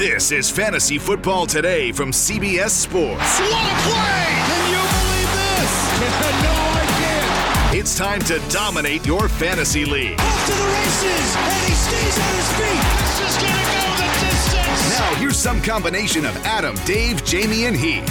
This is Fantasy Football Today from CBS Sports. What a play! Can you believe this? No, I can't. It's time to dominate your fantasy league. Off to the races, and he stays on his feet. This is going to go the distance. Now here's some combination of Adam, Dave, Jamie, and Heath.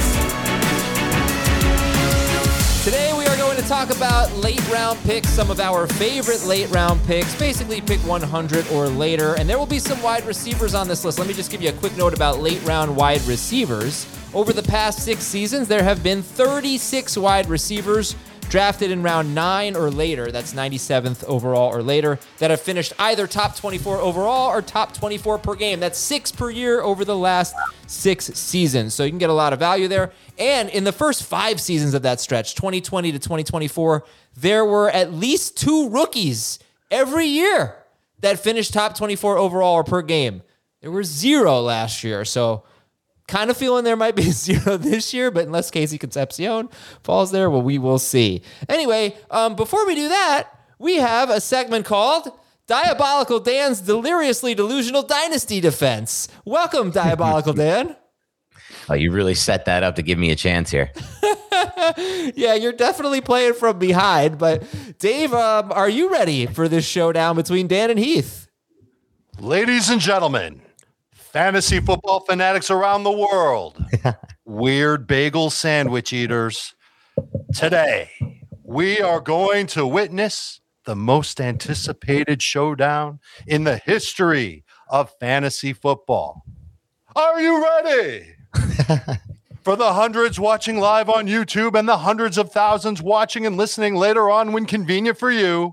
Today we are going to talk about late round picks, some of our favorite late round picks, basically pick 100 or later, and there will be some wide receivers on this list. Let me just give you a quick note about late round wide receivers. Over the past 6 seasons, there have been 36 wide receivers drafted in round 9 or later, that's 97th overall or later, that have finished either top 24 overall or top 24 per game. That's 6 per year over the last 6 seasons. So you can get a lot of value there. And in the first 5 seasons of that stretch, 2020 to 2024, there were at least 2 rookies every year that finished top 24 overall or per game. There were 0 last year. So kind of feeling there might be 0 this year, but unless Casey Concepcion falls there, well, we will see. Anyway, before we do that, we have a segment called Diabolical Dan's Deliriously Delusional Dynasty Defense. Welcome, Diabolical Dan. Oh, you really set that up to give me a chance here. Yeah, you're definitely playing from behind, but Dave, are you ready for this showdown between Dan and Heath? Ladies and gentlemen, fantasy football fanatics around the world, weird bagel sandwich eaters, today we are going to witness the most anticipated showdown in the history of fantasy football. Are you ready? For the hundreds watching live on YouTube and the hundreds of thousands watching and listening later on when convenient for you,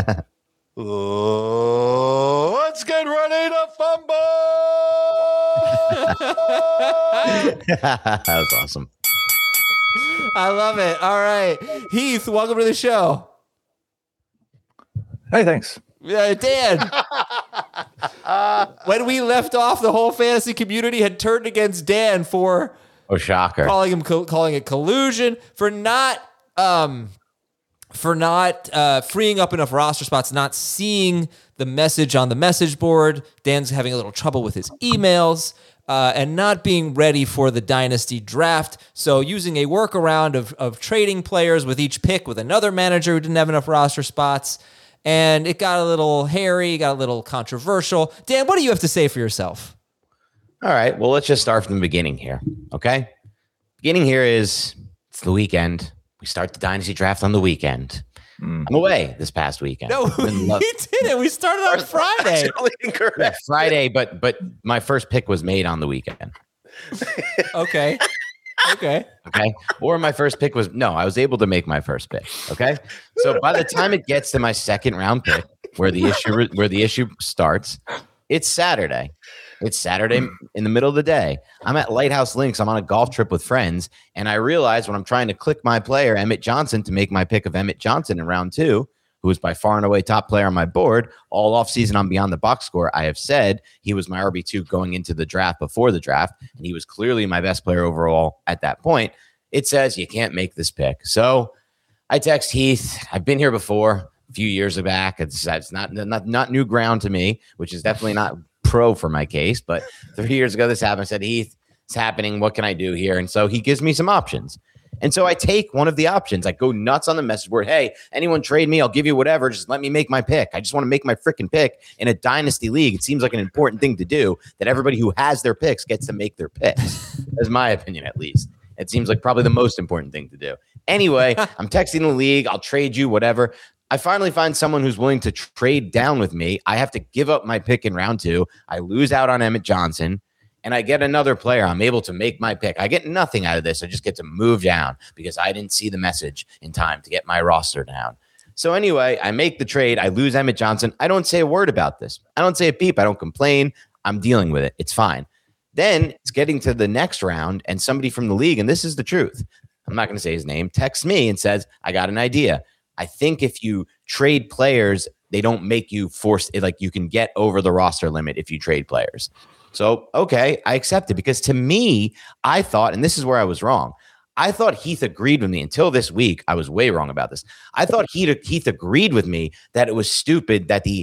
let's get ready to fumble. That was awesome. I love it. All right. Heath, welcome to the show. Hey, thanks. Dan, when we left off, the whole fantasy community had turned against Dan for shocker, calling it collusion, for not freeing up enough roster spots, not seeing the message on the message board. Dan's having a little trouble with his emails, and not being ready for the dynasty draft. So using a workaround of trading players with each pick with another manager who didn't have enough roster spots. And it got a little hairy, got a little controversial. Dan, what do you have to say for yourself? All right, well, let's just start from the beginning here, okay? Beginning here is, it's the weekend. We start the dynasty draft on the weekend. I'm away this past weekend. No, we didn't. We started on Friday. Incorrect. Yeah, Friday, but my first pick was made on the weekend. Okay. Or my first pick was, I was able to make my first pick. Okay. So by the time it gets to my second round pick, where the issue starts, it's Saturday. It's Saturday in the middle of the day. I'm at Lighthouse Links. I'm on a golf trip with friends. And I realize when I'm trying to click my player, Emmett Johnson, to make my pick of Emmett Johnson in round 2, who is by far and away top player on my board, all offseason on Beyond the Box Score, I have said he was my RB2 going into the draft before the draft, and he was clearly my best player overall at that point. It says you can't make this pick. So I text Heath. I've been here before a few years back. It's not new ground to me, which is definitely not pro for my case. But 3 years ago this happened. I said, Heath, it's happening. What can I do here? And so he gives me some options. And so I take one of the options. I go nuts on the message board. Hey, anyone trade me? I'll give you whatever. Just let me make my pick. I just want to make my freaking pick in a dynasty league. It seems like an important thing to do, that everybody who has their picks gets to make their picks. That's my opinion, at least. It seems like probably the most important thing to do. Anyway, I'm texting the league. I'll trade you, whatever. I finally find someone who's willing to trade down with me. I have to give up my pick in round 2. I lose out on Emmett Johnson. And I get another player. I'm able to make my pick. I get nothing out of this. I just get to move down because I didn't see the message in time to get my roster down. So anyway, I make the trade. I lose Emmett Johnson. I don't say a word about this. I don't say a peep. I don't complain. I'm dealing with it. It's fine. Then it's getting to the next round, and somebody from the league, and this is the truth, I'm not going to say his name, texts me and says, I got an idea. I think if you trade players, they don't make you force it. Like, you can get over the roster limit if you trade players. So, okay, I accept it, because to me, I thought, and this is where I was wrong, I thought Heath agreed with me until this week. I was way wrong about this. I thought Heath agreed with me that it was stupid that the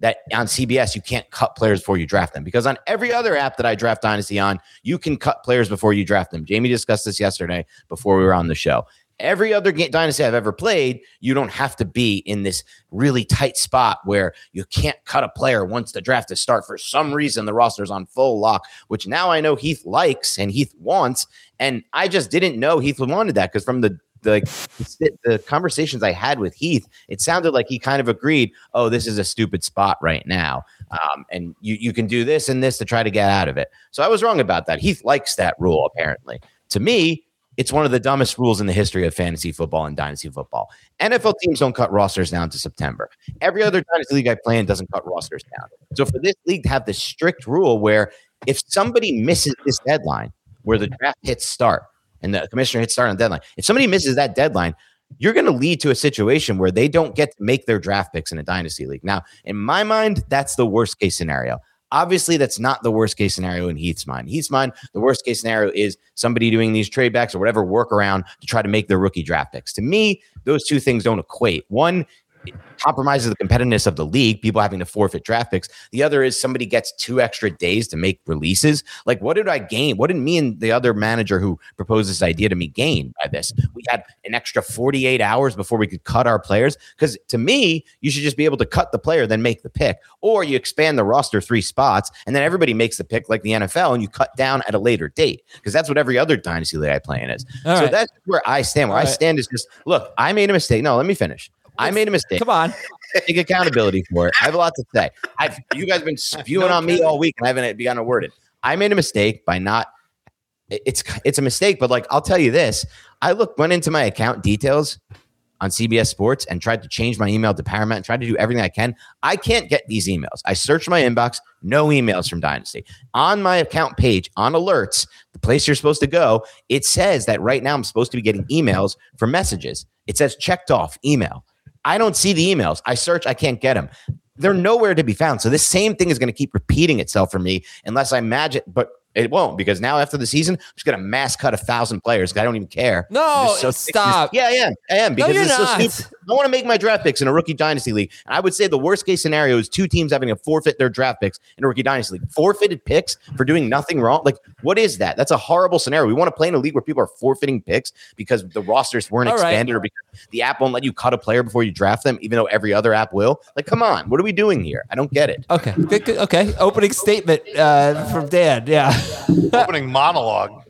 that on CBS, you can't cut players before you draft them, because on every other app that I draft Dynasty on, you can cut players before you draft them. Jamie discussed this yesterday before we were on the show. Every other Dynasty I've ever played, you don't have to be in this really tight spot where you can't cut a player once the draft is start. For some reason, the roster's on full lock, which now I know Heath likes and Heath wants. And I just didn't know Heath wanted that, because from the conversations I had with Heath, it sounded like he kind of agreed, oh, this is a stupid spot right now. And you can do this and this to try to get out of it. So I was wrong about that. Heath likes that rule, apparently. To me, it's one of the dumbest rules in the history of fantasy football and dynasty football. NFL teams don't cut rosters down to September. Every other dynasty league I play in doesn't cut rosters down. So for this league to have this strict rule where if somebody misses this deadline, where the draft hits start, and the commissioner hits start on the deadline, if somebody misses that deadline, you're going to lead to a situation where they don't get to make their draft picks in a dynasty league. Now, in my mind, that's the worst case scenario. Obviously, that's not the worst case scenario in Heath's mind. Heath's mind, the worst case scenario is somebody doing these trade backs or whatever workaround to try to make their rookie draft picks. To me, those two things don't equate. One, it compromises the competitiveness of the league, people having to forfeit draft picks. The other is somebody gets 2 extra days to make releases. Like, what did I gain? What did me and the other manager who proposed this idea to me gain by this? We had an extra 48 hours before we could cut our players. Because to me, you should just be able to cut the player, then make the pick. Or you expand the roster 3 spots, and then everybody makes the pick like the NFL, and you cut down at a later date. Because that's what every other dynasty league I play in is. All so right. that's where I stand. Where I stand is just, look, I made a mistake. No, let me finish. I made a mistake. Come on. Take accountability for it. I have a lot to say. You guys have been spewing on me all week, and I haven't begun to word it. I made a mistake by not. It's a mistake, but like, I'll tell you this. I went into my account details on CBS Sports and tried to change my email to Paramount and tried to do everything I can. I can't get these emails. I searched my inbox, no emails from Dynasty. On my account page, on alerts, the place you're supposed to go, it says that right now I'm supposed to be getting emails for messages. It says checked off email. I don't see the emails. I search, I can't get them. They're nowhere to be found. So this same thing is going to keep repeating itself for me unless I imagine, but it won't, because now after the season, I'm just going to mass cut 1,000 players because I don't even care. No, stop. Yeah, I am because you're it's so not. stupid. I want to make my draft picks in a rookie dynasty league. And I would say the worst case scenario is 2 teams having to forfeit their draft picks in a rookie dynasty league. Forfeited picks for doing nothing wrong. Like, what is that? That's a horrible scenario. We want to play in a league where people are forfeiting picks because the rosters weren't expanded, or because the app won't let you cut a player before you draft them, even though every other app will. Like, come on. What are we doing here? I don't get it. Okay. Good. Okay. Opening statement from Dan. Yeah. Opening monologue.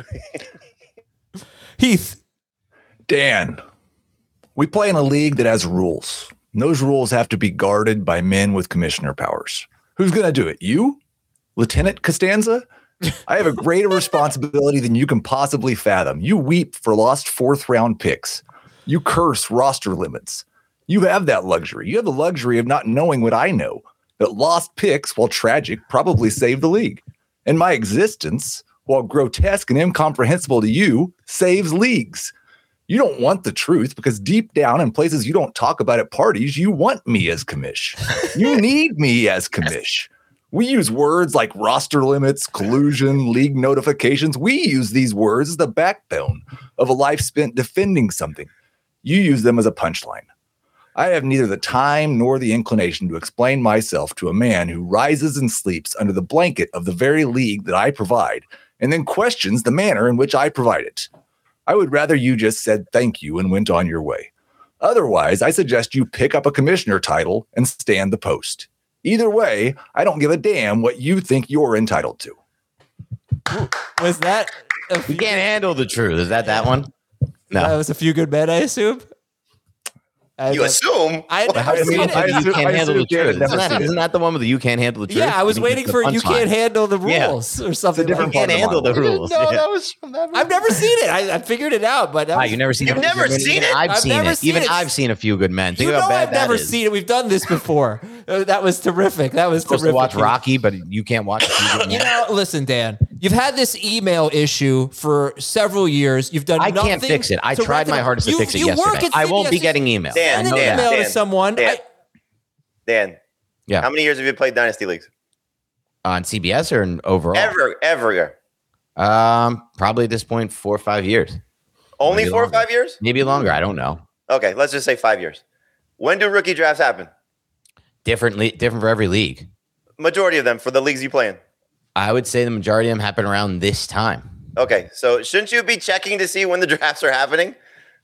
Heath. Dan, we play in a league that has rules. And those rules have to be guarded by men with commissioner powers. Who's going to do it? You? Lieutenant Costanza? I have a greater responsibility than you can possibly fathom. You weep for lost 4th-round picks. You curse roster limits. You have that luxury. You have the luxury of not knowing what I know, that lost picks, while tragic, probably saved the league. And my existence, while grotesque and incomprehensible to you, saves leagues. You don't want the truth because deep down in places you don't talk about at parties, you want me as commish. You need me as commish. We use words like roster limits, collusion, league notifications. We use these words as the backbone of a life spent defending something. You use them as a punchline. I have neither the time nor the inclination to explain myself to a man who rises and sleeps under the blanket of the very league that I provide and then questions the manner in which I provide it. I would rather you just said thank you and went on your way. Otherwise, I suggest you pick up a commissioner title and stand the post. Either way, I don't give a damn what you think you're entitled to. Was that? You can't handle the truth. Is that one? No. That was a few good men, I assume. You assume? I had never I seen mean, it. you can't handle the truth. never Isn't that the one with the you can't handle the truth? Yeah, I was think waiting it's for the you can't punchline. handle the Yeah. rules or something. It's a different like You can't part of the handle the monologue. rules. No, Yeah. that was from that. I've never seen it. I figured it out, but You've never seen You've it. never seen it? I've I've seen never it. seen Even it. I've seen A Few Good Men. Think you about know how bad I've never that is. seen it. We've done this before. That was terrific. That was Supposed terrific. to watch Rocky, but you can't watch A Few Good You Men. know, listen, Dan. You've had this email issue for several years. You've done. I nothing can't fix it. I to tried my rectify- hardest to fix it you work yesterday. at I won't be CBS. getting emails. Dan, Send an Dan, email to Dan, someone. Dan. Dan, Yeah. how many years have you played Dynasty Leagues? On CBS or in overall? Ever. Probably at this point 4 or 5 years. Only Maybe 4 or longer. 5 years? Maybe longer. I don't know. Okay, let's just say 5 years. When do rookie drafts happen? Different for every league. Majority of them for the leagues you play in. I would say the majority of them happen around this time. Okay, so shouldn't you be checking to see when the drafts are happening?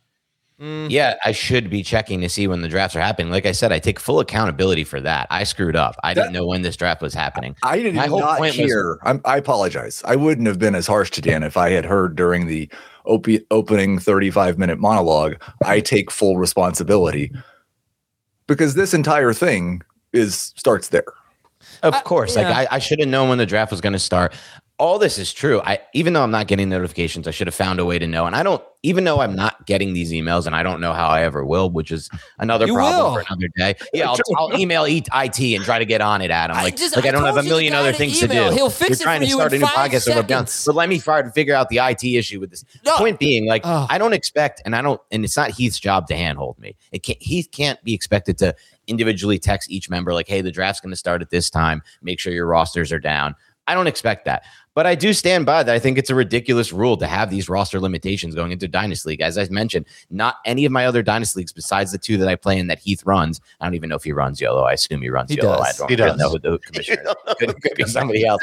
Yeah, I should be checking to see when the drafts are happening. Like I said, I take full accountability for that. I screwed up. I didn't know when this draft was happening. I did My whole not point hear. I apologize. I wouldn't have been as harsh to Dan if I had heard during the opening 35-minute monologue. I take full responsibility because this entire thing starts there. Of course. Yeah. Like I should have known when the draft was going to start. All this is true. Even though I'm not getting notifications, I should have found a way to know. And I don't, even though I'm not getting these emails, and I don't know how I ever will, which is another problem for another day. Yeah, I'll email IT and try to get on it, Adam. I don't have a million other things to do. He'll fix You're trying it for to start you a in new 5 podcast over down. seconds. But let me try to figure out the IT issue with this. No. Point being, like, I don't expect, and it's not Heath's job to handhold me. Heath can't be expected to individually text each member like, hey, the draft's going to start at this time. Make sure your rosters are down. I don't expect that. But I do stand by that. I think it's a ridiculous rule to have these roster limitations going into Dynasty League. As I mentioned, not any of my other Dynasty Leagues besides the 2 that I play in that Heath runs. I don't even know if he runs YOLO. I assume he runs YOLO. Does. I don't know who the commissioner is. Could be somebody else.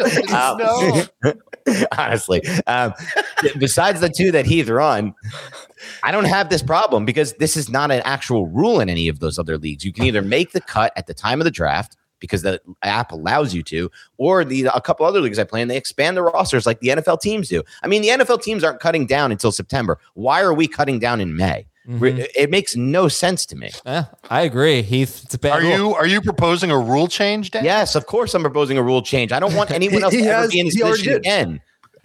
Honestly. Besides the 2 that Heath run, I don't have this problem because this is not an actual rule in any of those other leagues. You can either make the cut at the time of the draft because the app allows you to, or a couple other leagues I play in, they expand the rosters like the NFL teams do. I mean, the NFL teams aren't cutting down until September. Why are we cutting down in May? Mm-hmm. It makes no sense to me. I agree, Heath. It's a bad rule. Are you proposing a rule change, Dan? Yes, of course I'm proposing a rule change. I don't want anyone else to ever be in this position again.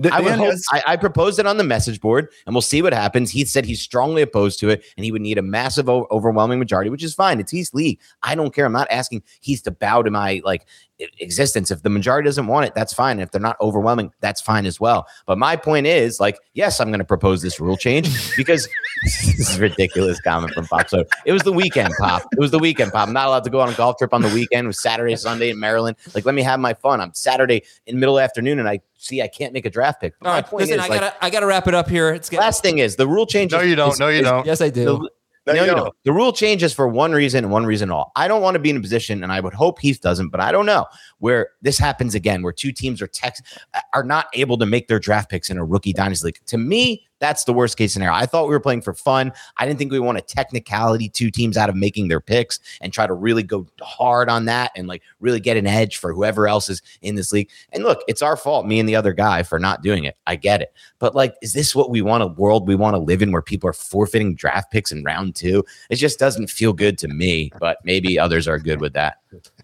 I proposed it on the message board, and we'll see what happens. He said he's strongly opposed to it, and he would need a massive, overwhelming majority, which is fine. It's Heath's league. I don't care. I'm not asking Heath to bow to my existence. If the majority doesn't want it, that's fine. If they're not overwhelming, that's fine as well. But my point is, yes, I'm going to propose this rule change because this is a ridiculous comment from Pop. So it was the weekend, Pop. It was the weekend, Pop. I'm not allowed to go on a golf trip on the weekend. It was Saturday, Sunday in Maryland. Let me have my fun. I'm Saturday in middle afternoon, and I can't make a draft pick. But all right, listen, I gotta wrap it up here. Last thing is the rule change. No, you don't. No, you don't. Yes, I do. No, you don't. The rule changes for one reason and one reason all. I don't want to be in a position, and I would hope Heath doesn't, but I don't know, where this happens again, where 2 teams are not able to make their draft picks in a rookie dynasty league. To me, that's the worst case scenario. I thought we were playing for fun. I didn't think we want a technicality 2 teams out of making their picks and try to really go hard on that and really get an edge for whoever else is in this league. And look, it's our fault, me and the other guy, for not doing it. I get it. But is this what we want, a world we want to live in where people are forfeiting draft picks in round 2? It just doesn't feel good to me, but maybe others are good with that.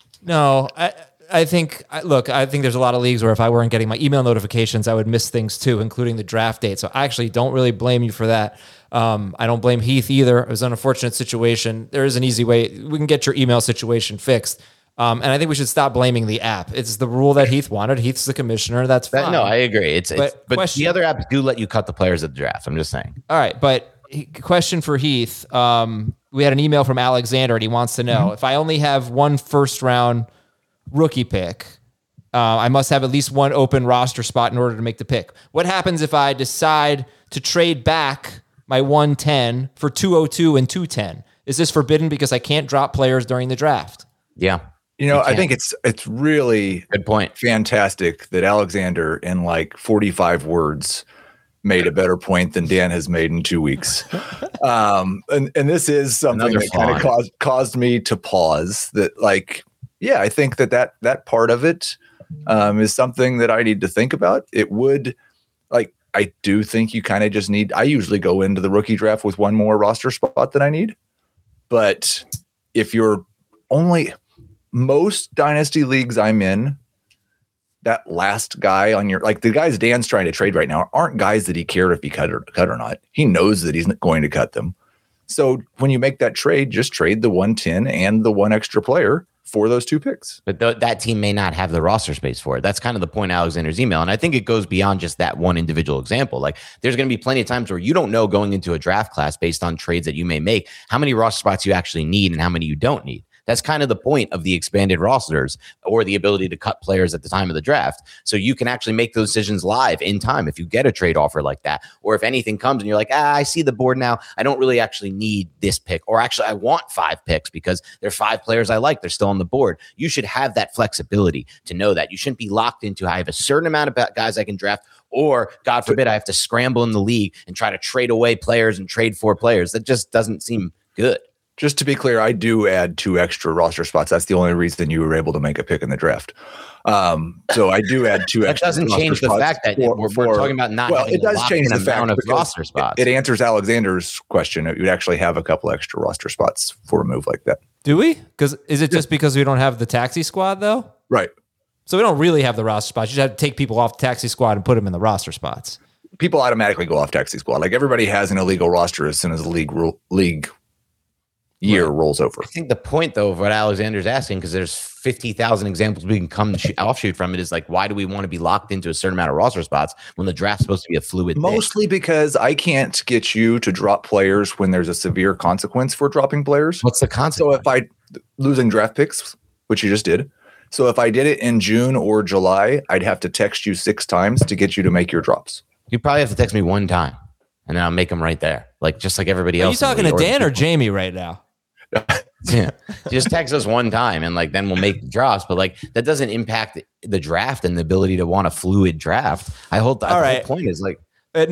No, I think there's a lot of leagues where if I weren't getting my email notifications, I would miss things too, including the draft date. So I actually don't really blame you for that. I don't blame Heath either. It was an unfortunate situation. There is an easy way. We can get your email situation fixed. And I think we should stop blaming the app. It's the rule that Heath wanted. Heath's the commissioner. That's fine. No, I agree. But question, the other apps do let you cut the players at the draft. I'm just saying. All right, but question for Heath. We had an email from Alexander, and he wants to know if I only have 1 first-round rookie pick, I must have at least 1 open roster spot in order to make the pick. What happens if I decide to trade back my 110 for 202 and 210? Is this forbidden because I can't drop players during the draft? Yeah. I think it's really good point. Fantastic that Alexander in 45 words made a better point than Dan has made in 2 weeks. And this is something that kind of caused me to pause that I think that part of it is something that I need to think about. It would I do think you kind of just need, I usually go into the rookie draft with 1 more roster spot than I need. But if you're most dynasty leagues I'm in, that last guy on your, the guys Dan's trying to trade right now aren't guys that he cared if he cut or not. He knows that he's not going to cut them. So when you make that trade, just trade the 110 and the 1 extra player for those 2 picks. But that team may not have the roster space for it. That's kind of the point of Alexander's email. And I think it goes beyond just that one individual example. There's going to be plenty of times where you don't know going into a draft class based on trades that you may make, how many roster spots you actually need and how many you don't need. That's kind of the point of the expanded rosters or the ability to cut players at the time of the draft. So you can actually make those decisions live in time if you get a trade offer like that. Or if anything comes and you're like, I see the board now. I don't really actually need this pick. Or actually, I want 5 picks because there are 5 players I like. They're still on the board. You should have that flexibility to know that. You shouldn't be locked into, I have a certain amount of guys I can draft, or God forbid, I have to scramble in the league and try to trade away players and trade for players. That just doesn't seem good. Just to be clear, I do add 2 extra roster spots. That's the only reason you were able to make a pick in the draft. So I do add 2 that extra. That doesn't change the fact that we're talking about not having it does change the amount fact of roster spots. It answers Alexander's question. You'd actually have a couple extra roster spots for a move like that. Do we? Because is it just because we don't have the taxi squad though? Right. So we don't really have the roster spots. You just have to take people off the taxi squad and put them in the roster spots. People automatically go off taxi squad. Like everybody has an illegal roster as soon as the league year rolls over. I think the point, though, of what Alexander's asking, because there's 50,000 examples we can come offshoot from it, is like, why do we want to be locked into a certain amount of roster spots when the draft's supposed to be a fluid thing? Mostly because I can't get you to drop players when there's a severe consequence for dropping players. What's the consequence? So if losing draft picks, which you just did. So if I did it in June or July, I'd have to text you 6 times to get you to make your drops. You probably have to text me 1 time, and then I'll make them right there, like just like everybody else. Are you talking to Dan or Jamie right now? Yeah, just text us 1 time, and like then we'll make the drops. But like that doesn't impact the draft and the ability to want a fluid draft. The whole point is like.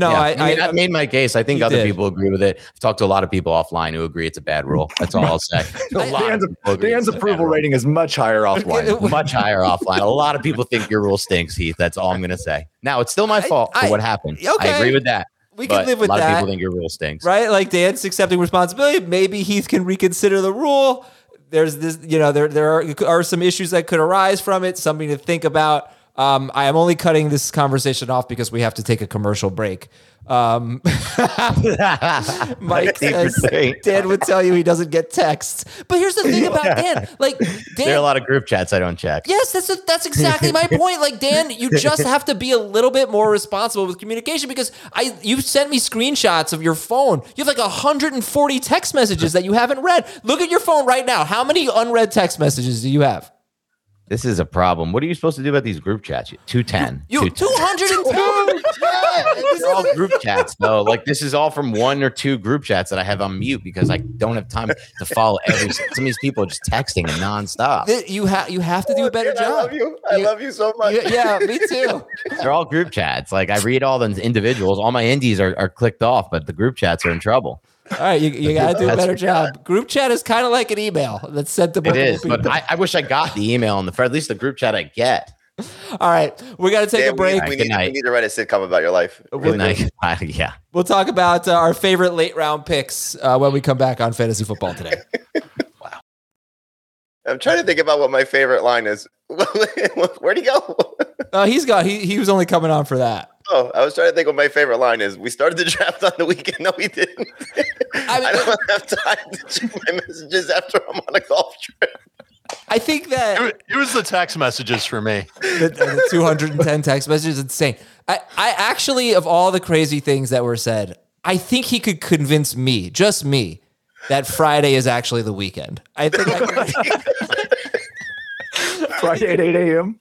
I made my case. I think other people agree with it. I've talked to a lot of people offline who agree it's a bad rule. That's all I'll say. Dan's approval rating is much higher offline. Much higher offline. A lot of people think your rule stinks, Heath. That's all I'm going to say. Now, it's still my fault for what happened. Okay. I agree with that. We can live with that. A lot of people think your rule stinks. Right? Like Dan's accepting responsibility. Maybe Heath can reconsider the rule. There's this, there are some issues that could arise from it, something to think about. I am only cutting this conversation off because we have to take a commercial break. Mike says Dan would tell you he doesn't get texts. But here's the thing about Dan. Like Dan, there are a lot of group chats I don't check. Yes, that's exactly my point. Like Dan, you just have to be a little bit more responsible with communication because you sent me screenshots of your phone. You have like 140 text messages that you haven't read. Look at your phone right now. How many unread text messages do you have? This is a problem. What are you supposed to do about these group chats? 210. 202. They're all group chats, though. Like, this is all from 1 or 2 group chats that I have on mute because I don't have time to follow some of these people are just texting and nonstop. You have to do a better job. I love you. I love you so much. Yeah, me too. They're all group chats. Like, I read all the individuals. All my indies are clicked off, but the group chats are in trouble. All right, you got to do a better job. Group chat is kind of like an email that's sent to multiple people. But I wish I got the email at least the group chat I get. All right, we got to take a break. We need to write a sitcom about your life. Good night. Yeah. We'll talk about our favorite late round picks when we come back on Fantasy Football Today. Wow. I'm trying to think about what my favorite line is. Where'd he go? He was only coming on for that. Oh, I was trying to think what my favorite line is. We started the draft on the weekend. No, we didn't. I don't have time to check my messages after I'm on a golf trip. I think that it was the text messages for me. The 210 text messages, insane. I actually, of all the crazy things that were said, I think he could convince me, just me, that Friday is actually the weekend. I think Friday at 8 a.m.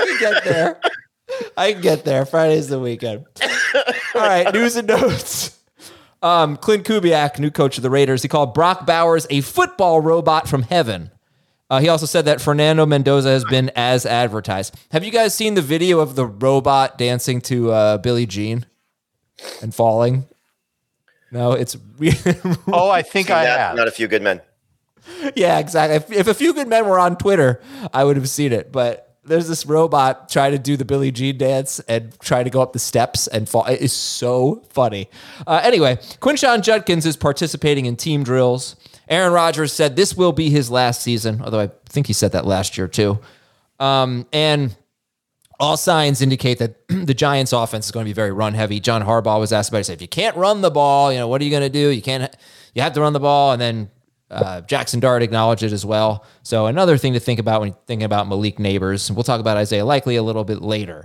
I can get there. Friday's the weekend. All right, news and notes. Clint Kubiak, new coach of the Raiders, he called Brock Bowers a football robot from heaven. He also said that Fernando Mendoza has been as advertised. Have you guys seen the video of the robot dancing to Billie Jean and falling? No, it's Oh, I think I have. Not A Few Good Men. Yeah, exactly. If A Few Good Men were on Twitter, I would have seen it. But there's this robot trying to do the Billie Jean dance and try to go up the steps and fall. It is so funny. Anyway, Quinshon Judkins is participating in team drills. Aaron Rodgers said this will be his last season, although I think he said that last year too. And all signs indicate that the Giants' offense is going to be very run heavy. John Harbaugh was asked about it. He said, if you can't run the ball, what are you going to do? You have to run the ball. And then Jackson Dart acknowledged it as well. So another thing to think about when thinking about Malik Neighbors, we'll talk about Isaiah Likely a little bit later.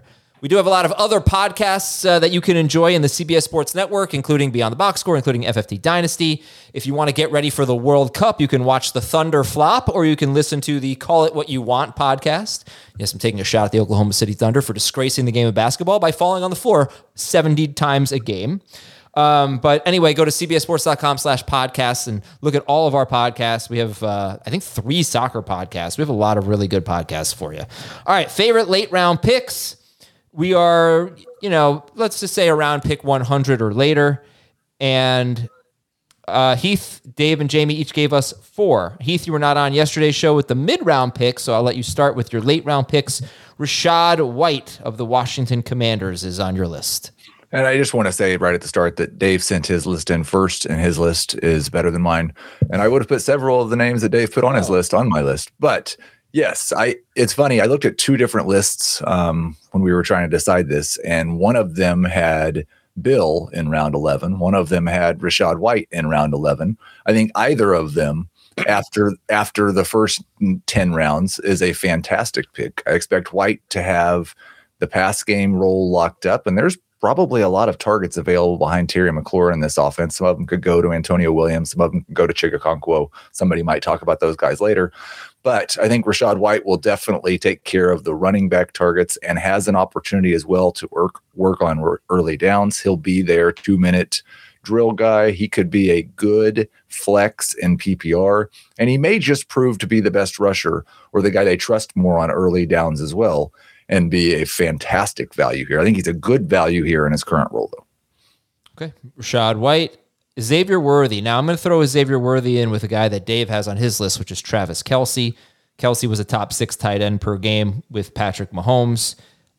We do have a lot of other podcasts that you can enjoy in the CBS Sports Network, including Beyond the Box Score, including FFT Dynasty. If you want to get ready for the World Cup, you can watch the Thunder flop, or you can listen to the Call It What You Want podcast. Yes, I'm taking a shot at the Oklahoma City Thunder for disgracing the game of basketball by falling on the floor 70 times a game. But anyway, go to cbssports.com/podcasts and look at all of our podcasts. We have, I think, 3 soccer podcasts. We have a lot of really good podcasts for you. All right, favorite late round picks. We are, let's just say around pick 100 or later. And Heath, Dave, and Jamie each gave us 4. Heath, you were not on yesterday's show with the mid-round picks, so I'll let you start with your late-round picks. Rachaad White of the Washington Commanders is on your list. And I just want to say right at the start that Dave sent his list in first, and his list is better than mine. And I would have put several of the names that Dave put on his list on my list. But yes, it's funny. I looked at 2 different lists when we were trying to decide this, and one of them had Bill in round 11. One of them had Rachaad White in round 11. I think either of them after the first 10 rounds is a fantastic pick. I expect White to have the pass game role locked up, and there's probably a lot of targets available behind Terry McLaurin in this offense. Some of them could go to Antonio Williams. Some of them could go to Chigakonkwo. Somebody might talk about those guys later. But I think Rachaad White will definitely take care of the running back targets and has an opportunity as well to work on early downs. He'll be their 2-minute drill guy. He could be a good flex in PPR, and he may just prove to be the best rusher or the guy they trust more on early downs as well and be a fantastic value here. I think he's a good value here in his current role, though. Okay, Rachaad White. Xavier Worthy. Now, I'm going to throw Xavier Worthy in with a guy that Dave has on his list, which is Travis Kelce. Kelce was a top 6 tight end per game with Patrick Mahomes.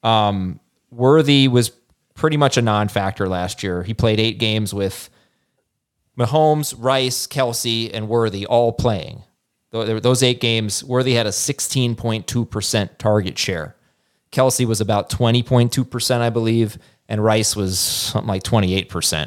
Worthy was pretty much a non-factor last year. He played 8 games with Mahomes, Rice, Kelce, and Worthy all playing. Those 8 games, Worthy had a 16.2% target share. Kelce was about 20.2%, I believe, and Rice was something like 28%.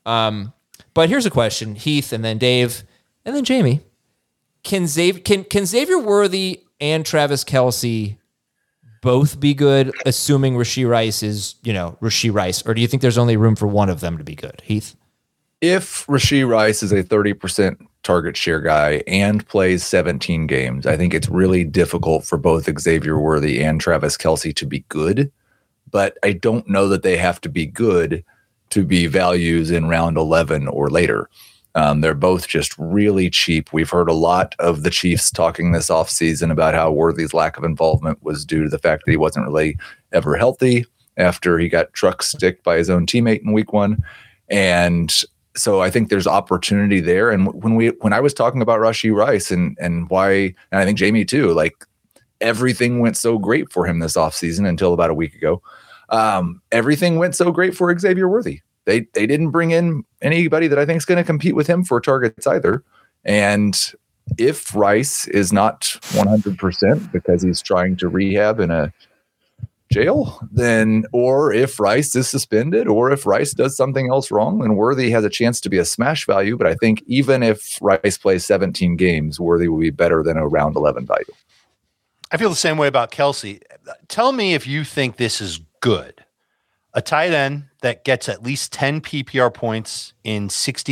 But here's a question, Heath, and then Dave, and then Jamie. Can Xavier Worthy and Travis Kelce both be good, assuming Rashee Rice is, Rashee Rice? Or do you think there's only room for one of them to be good, Heath? If Rashee Rice is a 30% target share guy and plays 17 games, I think it's really difficult for both Xavier Worthy and Travis Kelce to be good. But I don't know that they have to be good to be values in round 11 or later. They're both just really cheap. We've heard a lot of the Chiefs talking this offseason about how Worthy's lack of involvement was due to the fact that he wasn't really ever healthy after he got truck sticked by his own teammate in week 1. And so I think there's opportunity there. And when I was talking about Rashee Rice and why, and I think Jamie too, like everything went so great for him this offseason until about a week ago. Everything went so great for Xavier Worthy. They didn't bring in anybody that I think is going to compete with him for targets either. And if Rice is not 100% because he's trying to rehab in a jail, then, or if Rice is suspended, or if Rice does something else wrong, then Worthy has a chance to be a smash value. But I think even if Rice plays 17 games, Worthy will be better than a round 11 value. I feel the same way about Kelce. Tell me if you think this is good. A tight end that gets at least 10 PPR points in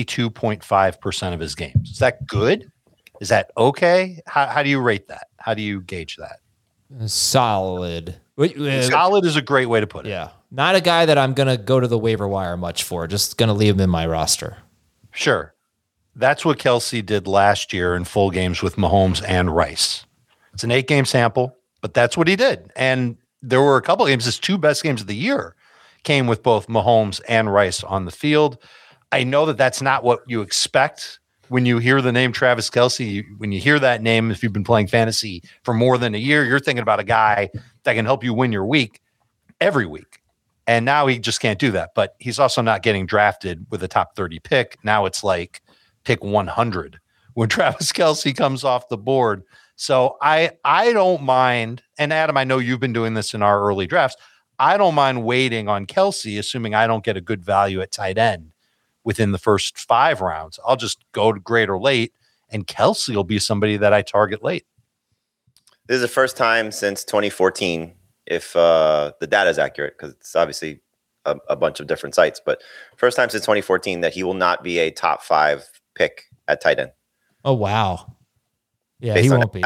62.5% of his games. Is that good? Is that okay? How do you rate that? How do you gauge that? Solid. Solid is a great way to put it. Yeah. Not a guy that I'm going to go to the waiver wire much for. Just going to leave him in my roster. Sure. That's what Kelce did last year in full games with Mahomes and Rice. It's an 8-game sample, but that's what he did. And there were a couple of games, his 2 best games of the year came with both Mahomes and Rice on the field. I know that that's not what you expect when you hear the name Travis Kelce. When you hear that name, if you've been playing fantasy for more than a year, you're thinking about a guy that can help you win your week every week. And now he just can't do that. But he's also not getting drafted with a top 30 pick. Now it's like pick 100 when Travis Kelce comes off the board. So I don't mind, and Adam, I know you've been doing this in our early drafts. I don't mind waiting on Kelce, assuming I don't get a good value at tight end within the first 5 rounds. I'll just go to great or late, and Kelce will be somebody that I target late. This is the first time since 2014 if the data is accurate, because it's obviously a bunch of different sites. But first time since 2014 that he will not be a top 5 pick at tight end. Oh, wow. Yeah, he won't be.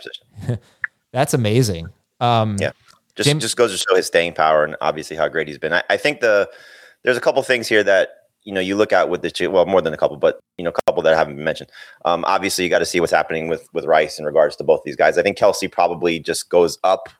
That's amazing. Yeah. Just goes to show his staying power and obviously how great he's been. I think there's a couple things here that, you look at with more than a couple, but, a couple that haven't been mentioned. Obviously, you got to see what's happening with Rice in regards to both these guys. I think Kelce probably just goes up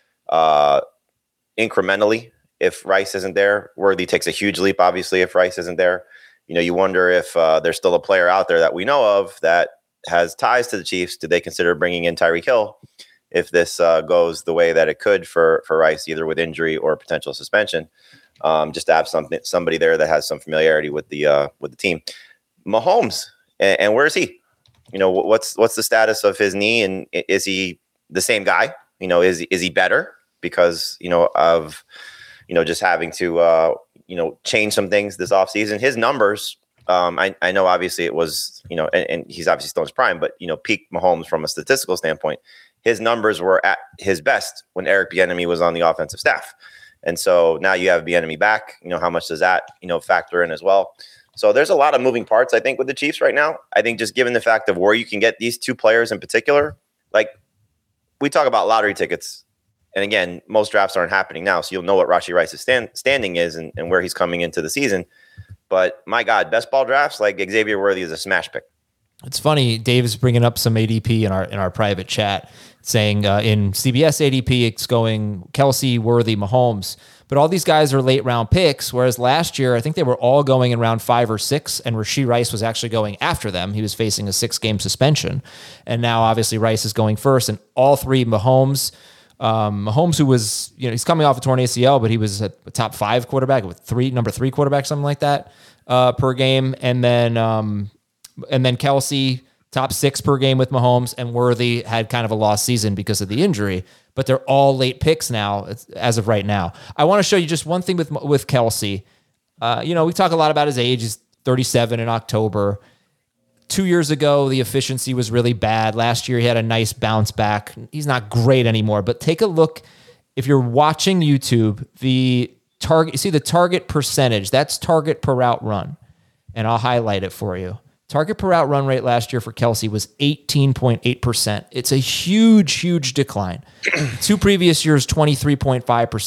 incrementally if Rice isn't there. Worthy takes a huge leap, obviously, if Rice isn't there. You wonder if there's still a player out there that we know of that has ties to the Chiefs. Do they consider bringing in Tyreek Hill if this goes the way that it could for Rice, either with injury or potential suspension? Just to have somebody there that has some familiarity with the team. Mahomes, and where is he? What's the status of his knee, and is he the same guy? Is he better because of just having to change some things this offseason? His numbers, I know obviously it was and he's obviously still in his prime, but peak Mahomes from a statistical standpoint, his numbers were at his best when Eric Bieniemy was on the offensive staff. And so now you have Bieniemy back. How much does that, factor in as well? So there's a lot of moving parts, I think, with the Chiefs right now. I think just given the fact of where you can get these two players in particular, like we talk about lottery tickets. And again, most drafts aren't happening now. So you'll know what Rashee Rice's standing is and where he's coming into the season. But my God, best ball drafts, like Xavier Worthy is a smash pick. It's funny. Dave's bringing up some ADP in our private chat, saying in CBS ADP, it's going Kelce, Worthy, Mahomes. But all these guys are late round picks, whereas last year, I think they were all going in round 5 or 6, and Rashee Rice was actually going after them. He was facing a 6-game suspension. And now, obviously, Rice is going first, and all three, Mahomes, who was, he's coming off a torn ACL, but he was a top 5 quarterback with number 3 quarterback, something like that, per game. And then Kelce, top 6 per game with Mahomes, and Worthy had kind of a lost season because of the injury, but they're all late picks now as of right now. I want to show you just one thing with Kelce. We talk a lot about his age. He's 37 in October. 2 years ago, the efficiency was really bad. Last year, he had a nice bounce back. He's not great anymore, but take a look. If you're watching YouTube, the target percentage, that's target per route run. And I'll highlight it for you. Target per route run rate last year for Kelce was 18.8%. It's a huge, huge decline. 2 previous years, 23.5%,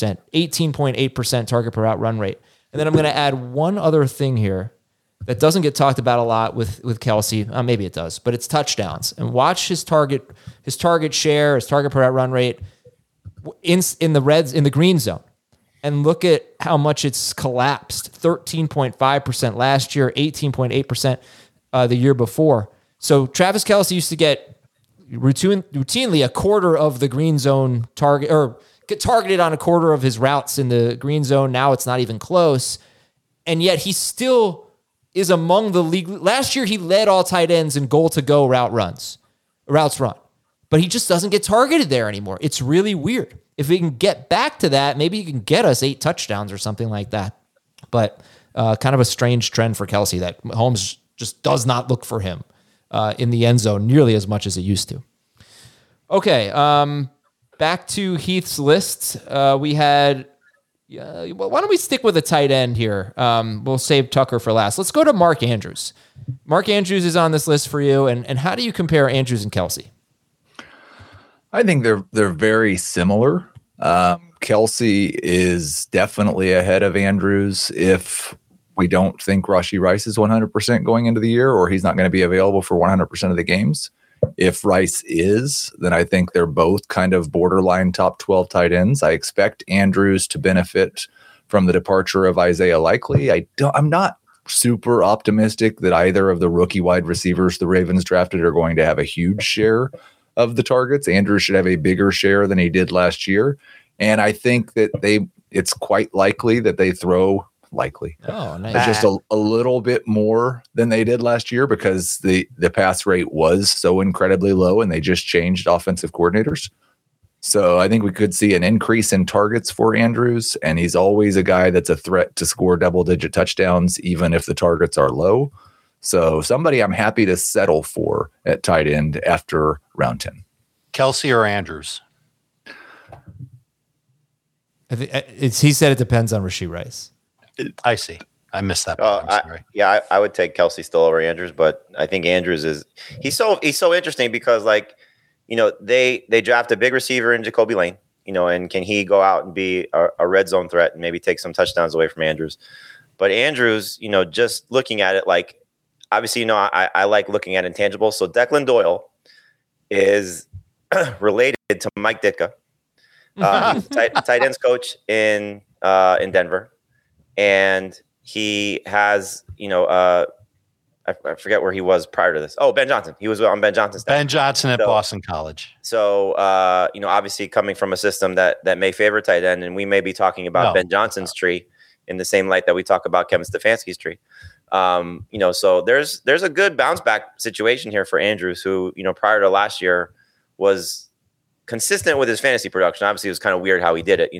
18.8% target per route run rate. And then I'm going to add one other thing here that doesn't get talked about a lot with Kelce. Maybe it does, but it's touchdowns. And watch his target share, his target per route run rate in the green zone. And look at how much it's collapsed. 13.5% last year, 18.8%. The year before. So Travis Kelce used to get routinely a quarter of the green zone target, or get targeted on a quarter of his routes in the green zone. Now it's not even close. And yet he still is among the league. Last year he led all tight ends in goal to go routes run, but he just doesn't get targeted there anymore. It's really weird. If we can get back to that, maybe he can get us 8 touchdowns or something like that. But kind of a strange trend for Kelce that Mahomes just does not look for him in the end zone nearly as much as it used to. Okay, back to Heath's list. We had, why don't we stick with a tight end here? We'll save Tucker for last. Let's go to Mark Andrews. Mark Andrews is on this list for you, and how do you compare Andrews and Kelce? I think they're very similar. Kelce is definitely ahead of Andrews if we don't think Rashee Rice is 100% going into the year, or he's not going to be available for 100% of the games. If Rice is, then I think they're both kind of borderline top 12 tight ends. I expect Andrews to benefit from the departure of Isaiah Likely. I'm not super optimistic that either of the rookie wide receivers the Ravens drafted are going to have a huge share of the targets. Andrews should have a bigger share than he did last year. And I think that it's quite likely that they throw just a little bit more than they did last year because the pass rate was so incredibly low and they just changed offensive coordinators. So I think we could see an increase in targets for Andrews, and he's always a guy that's a threat to score double-digit touchdowns, even if the targets are low. So somebody I'm happy to settle for at tight end after round 10. Kelce or Andrews? He said it depends on Rashee Rice. I see. I missed that part. I'm sorry. I would take Kelsey still over Andrews, but I think Andrews he's so interesting because they draft a big receiver in Jacoby Lane, and can he go out and be a red zone threat and maybe take some touchdowns away from Andrews? But Andrews, just looking at it, obviously, I like looking at intangibles. So Declan Doyle is related to Mike Ditka, tight ends coach in Denver, and he has, I forget where he was prior to this. Oh, Ben Johnson. He was on Ben Johnson's staff. Ben Johnson at Boston College. So, obviously coming from a system that may favor tight end, and we may be talking about Ben Johnson's tree in the same light that we talk about Kevin Stefanski's tree. So there's a good bounce back situation here for Andrews, who, prior to last year was consistent with his fantasy production. Obviously, it was kind of weird how he did it,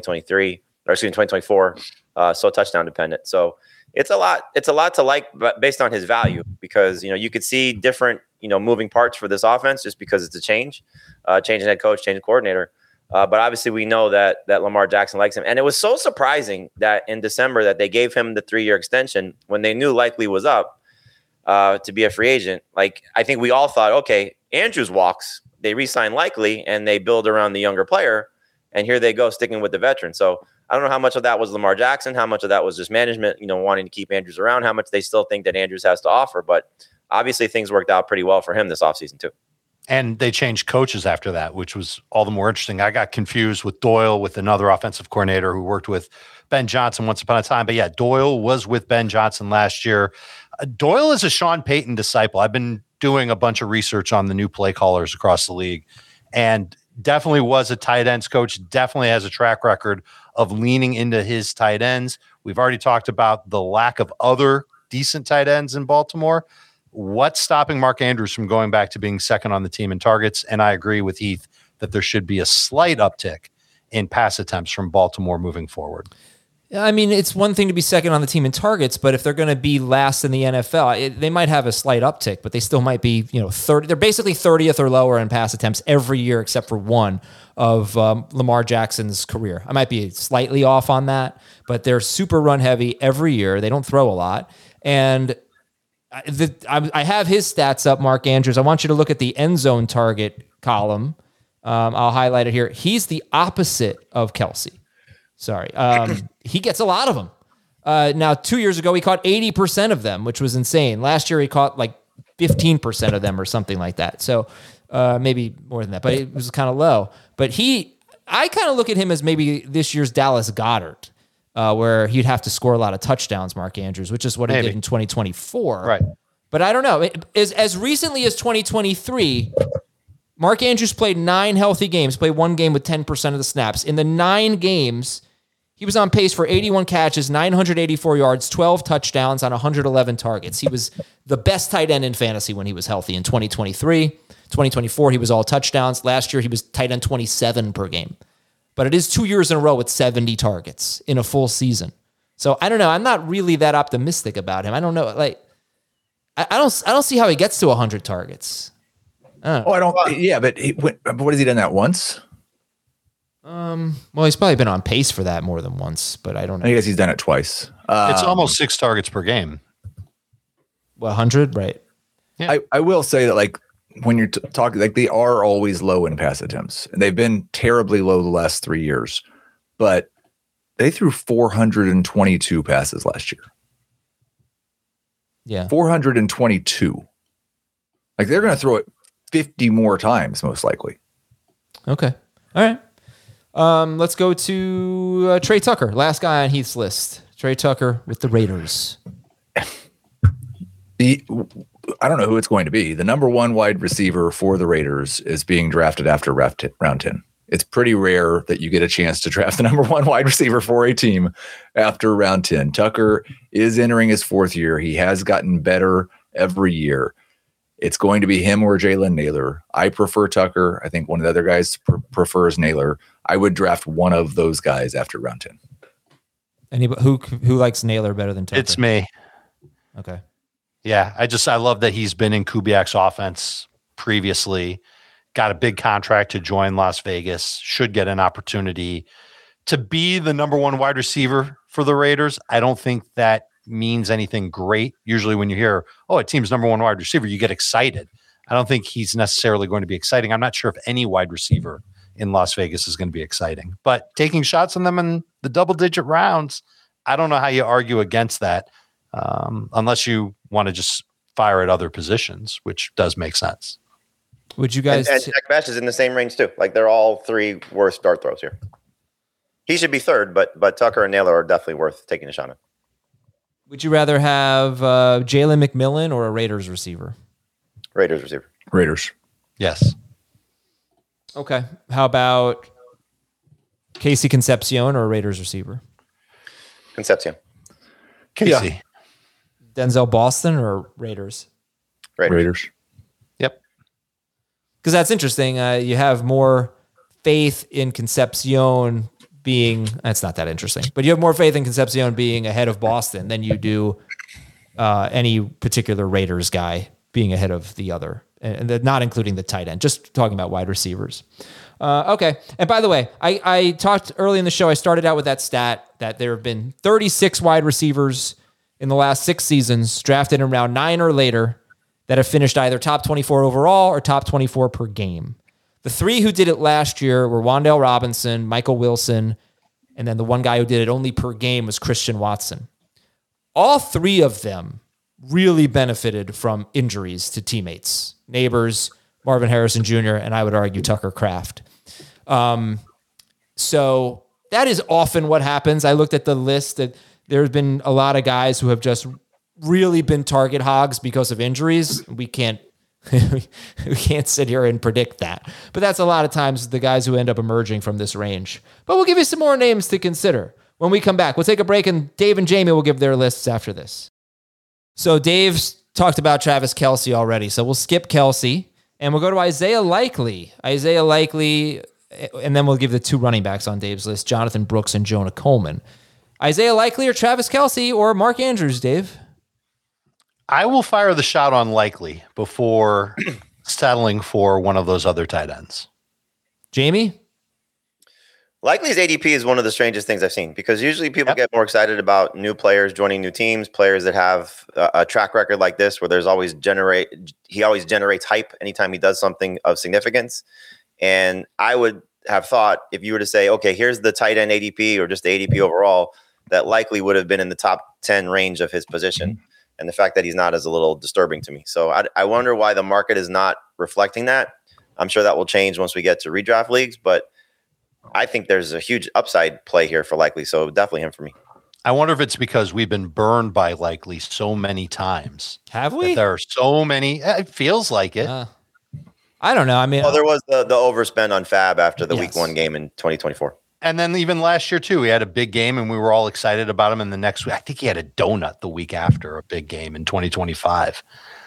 2024, so touchdown dependent. So it's a lot to like, but based on his value, because, you could see different, moving parts for this offense just because it's a change in head coach, change in coordinator. But obviously we know that Lamar Jackson likes him. And it was so surprising that in December that they gave him the 3-year extension when they knew Likely was up to be a free agent. I think we all thought, okay, Andrews walks, they re-sign Likely, and they build around the younger player. And here they go sticking with the veteran. So I don't know how much of that was Lamar Jackson, how much of that was just management, wanting to keep Andrews around, how much they still think that Andrews has to offer. But obviously things worked out pretty well for him this offseason too. And they changed coaches after that, which was all the more interesting. I got confused with Doyle with another offensive coordinator who worked with Ben Johnson once upon a time. But yeah, Doyle was with Ben Johnson last year. Doyle is a Sean Payton disciple. I've been doing a bunch of research on the new play callers across the league, and definitely was a tight ends coach, definitely has a track record of leaning into his tight ends. We've already talked about the lack of other decent tight ends in Baltimore. What's stopping Mark Andrews from going back to being second on the team in targets? And I agree with Heath that there should be a slight uptick in pass attempts from Baltimore moving forward. I mean, it's one thing to be second on the team in targets, but if they're going to be last in the NFL, they might have a slight uptick, but they still might be, 30. They're basically 30th or lower in pass attempts every year except for one of Lamar Jackson's career. I might be slightly off on that, but they're super run heavy every year. They don't throw a lot. And I have his stats up, Mark Andrews. I want you to look at the end zone target column. I'll highlight it here. He's the opposite of Kelsey. Sorry. He gets a lot of them. Now, 2 years ago, he caught 80% of them, which was insane. Last year, he caught 15% of them or something like that. So maybe more than that, but it was kind of low. But I kind of look at him as maybe this year's Dallas Goedert, where he'd have to score a lot of touchdowns, Mark Andrews, which is what he did in 2024. Right. But I don't know. As recently as 2023, Mark Andrews played 9 healthy games, played one game with 10% of the snaps. In the 9 games, he was on pace for 81 catches, 984 yards, 12 touchdowns on 111 targets. He was the best tight end in fantasy when he was healthy in 2023. 2024, he was all touchdowns. Last year, he was tight end 27 per game. But it is 2 years in a row with 70 targets in a full season. So I don't know. I'm not really that optimistic about him. I don't know. I don't see how he gets to 100 targets. I don't. Yeah, but what has he done that once? Well, he's probably been on pace for that more than once, but I don't know. I guess he's done it twice. It's almost 6 targets per game. Well, 100, right? Yeah. I will say that when you're talking, they are always low in pass attempts, and they've been terribly low the last 3 years, but they threw 422 passes last year. Yeah. 422. They're going to throw it 50 more times, most likely. Okay. All right. Let's go to Trey Tucker, last guy on Heath's list. Trey Tucker with the Raiders. I don't know who it's going to be. The number 1 wide receiver for the Raiders is being drafted after round 10. It's pretty rare that you get a chance to draft the number 1 wide receiver for a team after round 10. Tucker is entering his 4th year. He has gotten better every year. It's going to be him or Jalen Naylor. I prefer Tucker. I think one of the other guys prefers Naylor. I would draft one of those guys after round 10. Anybody who likes Naylor better than Tucker? It's me. Okay. Yeah, I love that he's been in Kubiak's offense previously, got a big contract to join Las Vegas, should get an opportunity to be the number one wide receiver for the Raiders, I don't think that means anything great. Usually when you hear, oh, a team's number one wide receiver, you get excited. I don't think he's necessarily going to be exciting. I'm not sure if any wide receiver in Las Vegas is going to be exciting, but taking shots on them in the double-digit rounds, I don't know how you argue against that, unless you want to just fire at other positions, which does make sense. Would you guys? And Jack Bash is in the same range too. Like they're all three worth dart throws here. He should be third, but Tucker and Naylor are definitely worth taking a shot at. Would you rather have Jalen McMillan or a Raiders receiver? Raiders receiver. Raiders. Yes. Okay. How about Casey Concepcion or a Raiders receiver? Concepcion. Casey. Yeah. Denzel Boston or Raiders? Raiders. Yep. Because that's interesting. You have more faith in Concepcion being, that's not that interesting, but you have more faith in Concepcion being ahead of Boston than you do any particular Raiders guy being ahead of the other, and not including the tight end, just talking about wide receivers. Okay. And by the way, I talked early in the show, I started out with that stat that there have been 36 wide receivers in the last 6 seasons drafted in round 9 or later that have finished either top 24 overall or top 24 per game. The 3 who did it last year were Wan'Dale Robinson, Michael Wilson, and then the one guy who did it only per game was Christian Watson. All 3 of them really benefited from injuries to teammates, Neighbors, Marvin Harrison Jr., and I would argue Tucker Kraft. So that is often what happens. I looked at the list that there's been a lot of guys who have just really been target hogs because of injuries. We can't sit here and predict that. But that's a lot of times the guys who end up emerging from this range. But we'll give you some more names to consider when we come back. We'll take a break, and Dave and Jamie will give their lists after this. So Dave's talked about Travis Kelce already, so we'll skip Kelce, and we'll go to Isaiah Likely. Isaiah Likely, and then we'll give the 2 running backs on Dave's list, Jonathan Brooks and Jonah Coleman. Isaiah Likely or Travis Kelce or Mark Andrews, Dave? I will fire the shot on Likely before settling for one of those other tight ends. Jamie? Likely's ADP is one of the strangest things I've seen, because usually people get more excited about new players joining new teams, players that have a track record like this, where he always generates hype anytime he does something of significance. And I would have thought, if you were to say, okay, here's the tight end ADP or just the ADP overall, that Likely would have been in the top 10 range of his position. And the fact that he's not is a little disturbing to me. So I wonder why the market is not reflecting that. I'm sure that will change once we get to redraft leagues, but I think there's a huge upside play here for Likely. So definitely him for me. I wonder if it's because we've been burned by Likely so many times. Have we? There are so many. It feels like it. I don't know. I mean, well, there was the overspend on Fab after the week 1 game in 2024. And then even last year, too, he had a big game and we were all excited about him. And the next week, I think he had a donut the week after a big game in 2025.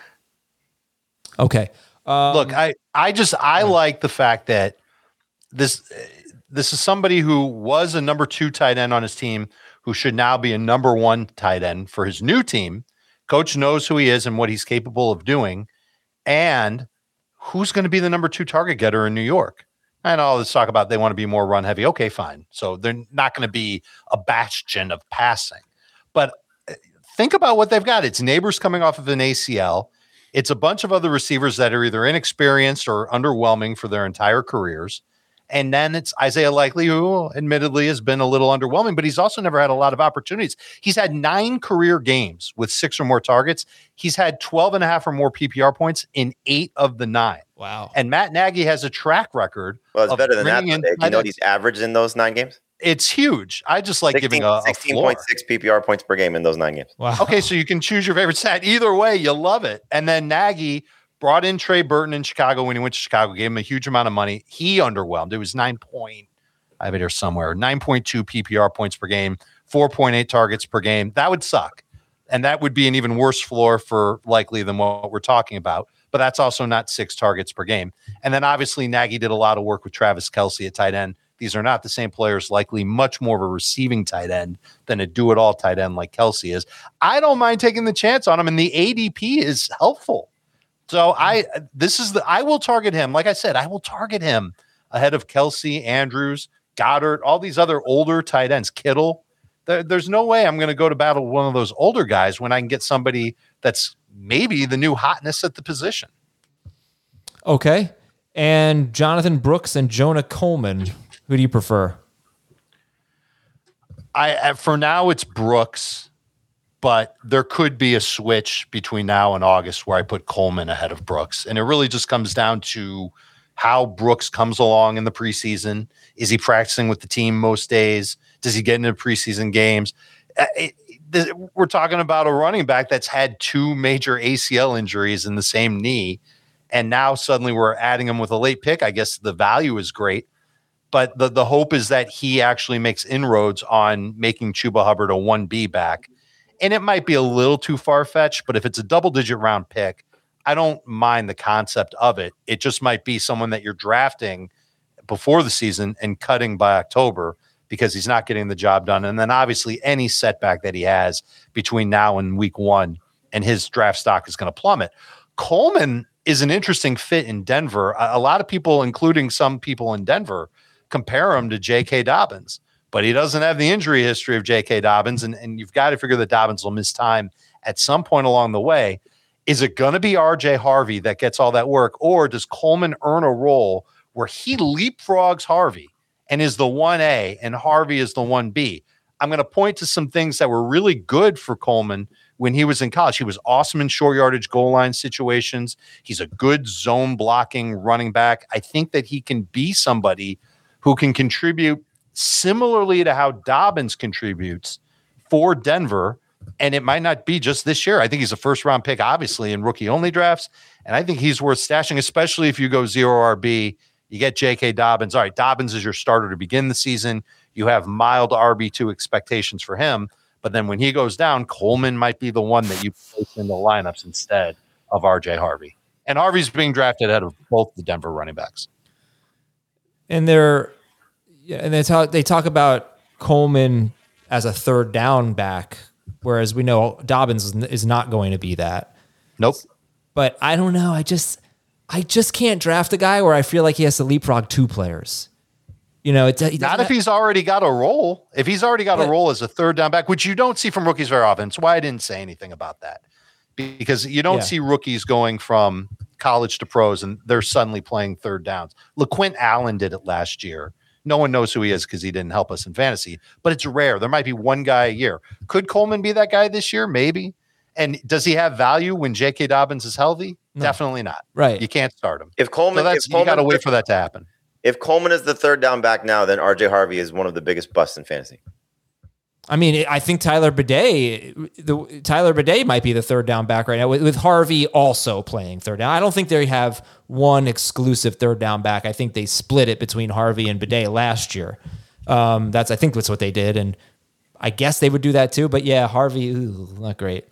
Okay. Look, I like the fact that this is somebody who was a number 2 tight end on his team, who should now be a number 1 tight end for his new team. Coach knows who he is and what he's capable of doing. And who's going to be the number 2 target getter in New York? And all this talk about they want to be more run heavy. Okay, fine. So they're not going to be a bastion of passing. But think about what they've got. It's Neighbors coming off of an ACL. It's a bunch of other receivers that are either inexperienced or underwhelming for their entire careers. And then it's Isaiah Likely, who admittedly has been a little underwhelming, but he's also never had a lot of opportunities. He's had 9 career games with 6 or more targets. He's had 12.5 or more PPR points in 8 of the 9. Wow. And Matt Nagy has a track record. Well, it's better than that. Do you know what he's averaged in those 9 games? It's huge. I just like giving a 16.6 PPR points per game in those 9 games. Wow. Okay, so you can choose your favorite stat. Either way, you love it. And then Nagy brought in Trey Burton in Chicago when he went to Chicago, gave him a huge amount of money. He underwhelmed. It was 9.2 PPR points per game, 4.8 targets per game. That would suck. And that would be an even worse floor for Likely than what we're talking about. But that's also not 6 targets per game. And then obviously Nagy did a lot of work with Travis Kelce at tight end. These are not the same players, Likely much more of a receiving tight end than a do-it-all tight end like Kelce is. I don't mind taking the chance on him, and the ADP is helpful. So I will target him. Like I said, I will target him ahead of Kelce, Andrews, Goddard, all these other older tight ends, Kittle. There's no way I'm going to go to battle with one of those older guys when I can get somebody that's maybe the new hotness at the position. Okay. And Jonathan Brooks and Jonah Coleman, who do you prefer? For now, it's Brooks, but there could be a switch between now and August where I put Coleman ahead of Brooks. And it really just comes down to how Brooks comes along in the preseason. Is he practicing with the team most days? Does he get into preseason games? We're talking about a running back that's had 2 major ACL injuries in the same knee. And now suddenly we're adding him with a late pick. I guess the value is great. But the hope is that he actually makes inroads on making Chuba Hubbard a 1B back. And it might be a little too far-fetched, but if it's a double-digit round pick, I don't mind the concept of it. It just might be someone that you're drafting before the season and cutting by October because he's not getting the job done. And then obviously any setback that he has between now and week 1 and his draft stock is going to plummet. Coleman is an interesting fit in Denver. A lot of people, including some people in Denver, compare him to J.K. Dobbins, but he doesn't have the injury history of J.K. Dobbins, and you've got to figure that Dobbins will miss time at some point along the way. Is it going to be R.J. Harvey that gets all that work, or does Coleman earn a role where he leapfrogs Harvey and is the 1A and Harvey is the 1B? I'm going to point to some things that were really good for Coleman when he was in college. He was awesome in short yardage goal line situations. He's a good zone blocking running back. I think that he can be somebody who can contribute similarly to how Dobbins contributes for Denver. And it might not be just this year. I think he's a first-round pick, obviously, in rookie-only drafts. And I think he's worth stashing, especially if you go 0 RB. You get J.K. Dobbins. All right, Dobbins is your starter to begin the season. You have mild RB2 expectations for him. But then when he goes down, Coleman might be the one that you place in the lineups instead of R.J. Harvey. And Harvey's being drafted ahead of both the Denver running backs. And they talk about Coleman as a third down back, whereas we know Dobbins is not going to be that. Nope. But I don't know. I just can't draft a guy where I feel like he has to leapfrog 2 players. You know, not if he's already got a role. If he's already got a role as a third down back, which you don't see from rookies very often. That's why I didn't say anything about that. Because you don't see rookies going from college to pros and they're suddenly playing third downs. LaQuint Allen did it last year. No one knows who he is because he didn't help us in fantasy, but it's rare. There might be one guy a year. Could Coleman be that guy this year? Maybe. And does he have value when J.K. Dobbins is healthy? No. Definitely not. Right. You can't start him. If Coleman, you got to wait for that to happen. If Coleman is the third down back now, then R.J. Harvey is one of the biggest busts in fantasy. I mean, I think Tyler Bidet might be the third down back right now with Harvey also playing third down. I don't think they have one exclusive third down back. I think they split it between Harvey and Bidet last year. I think that's what they did. And I guess they would do that too, but yeah, Harvey, not great.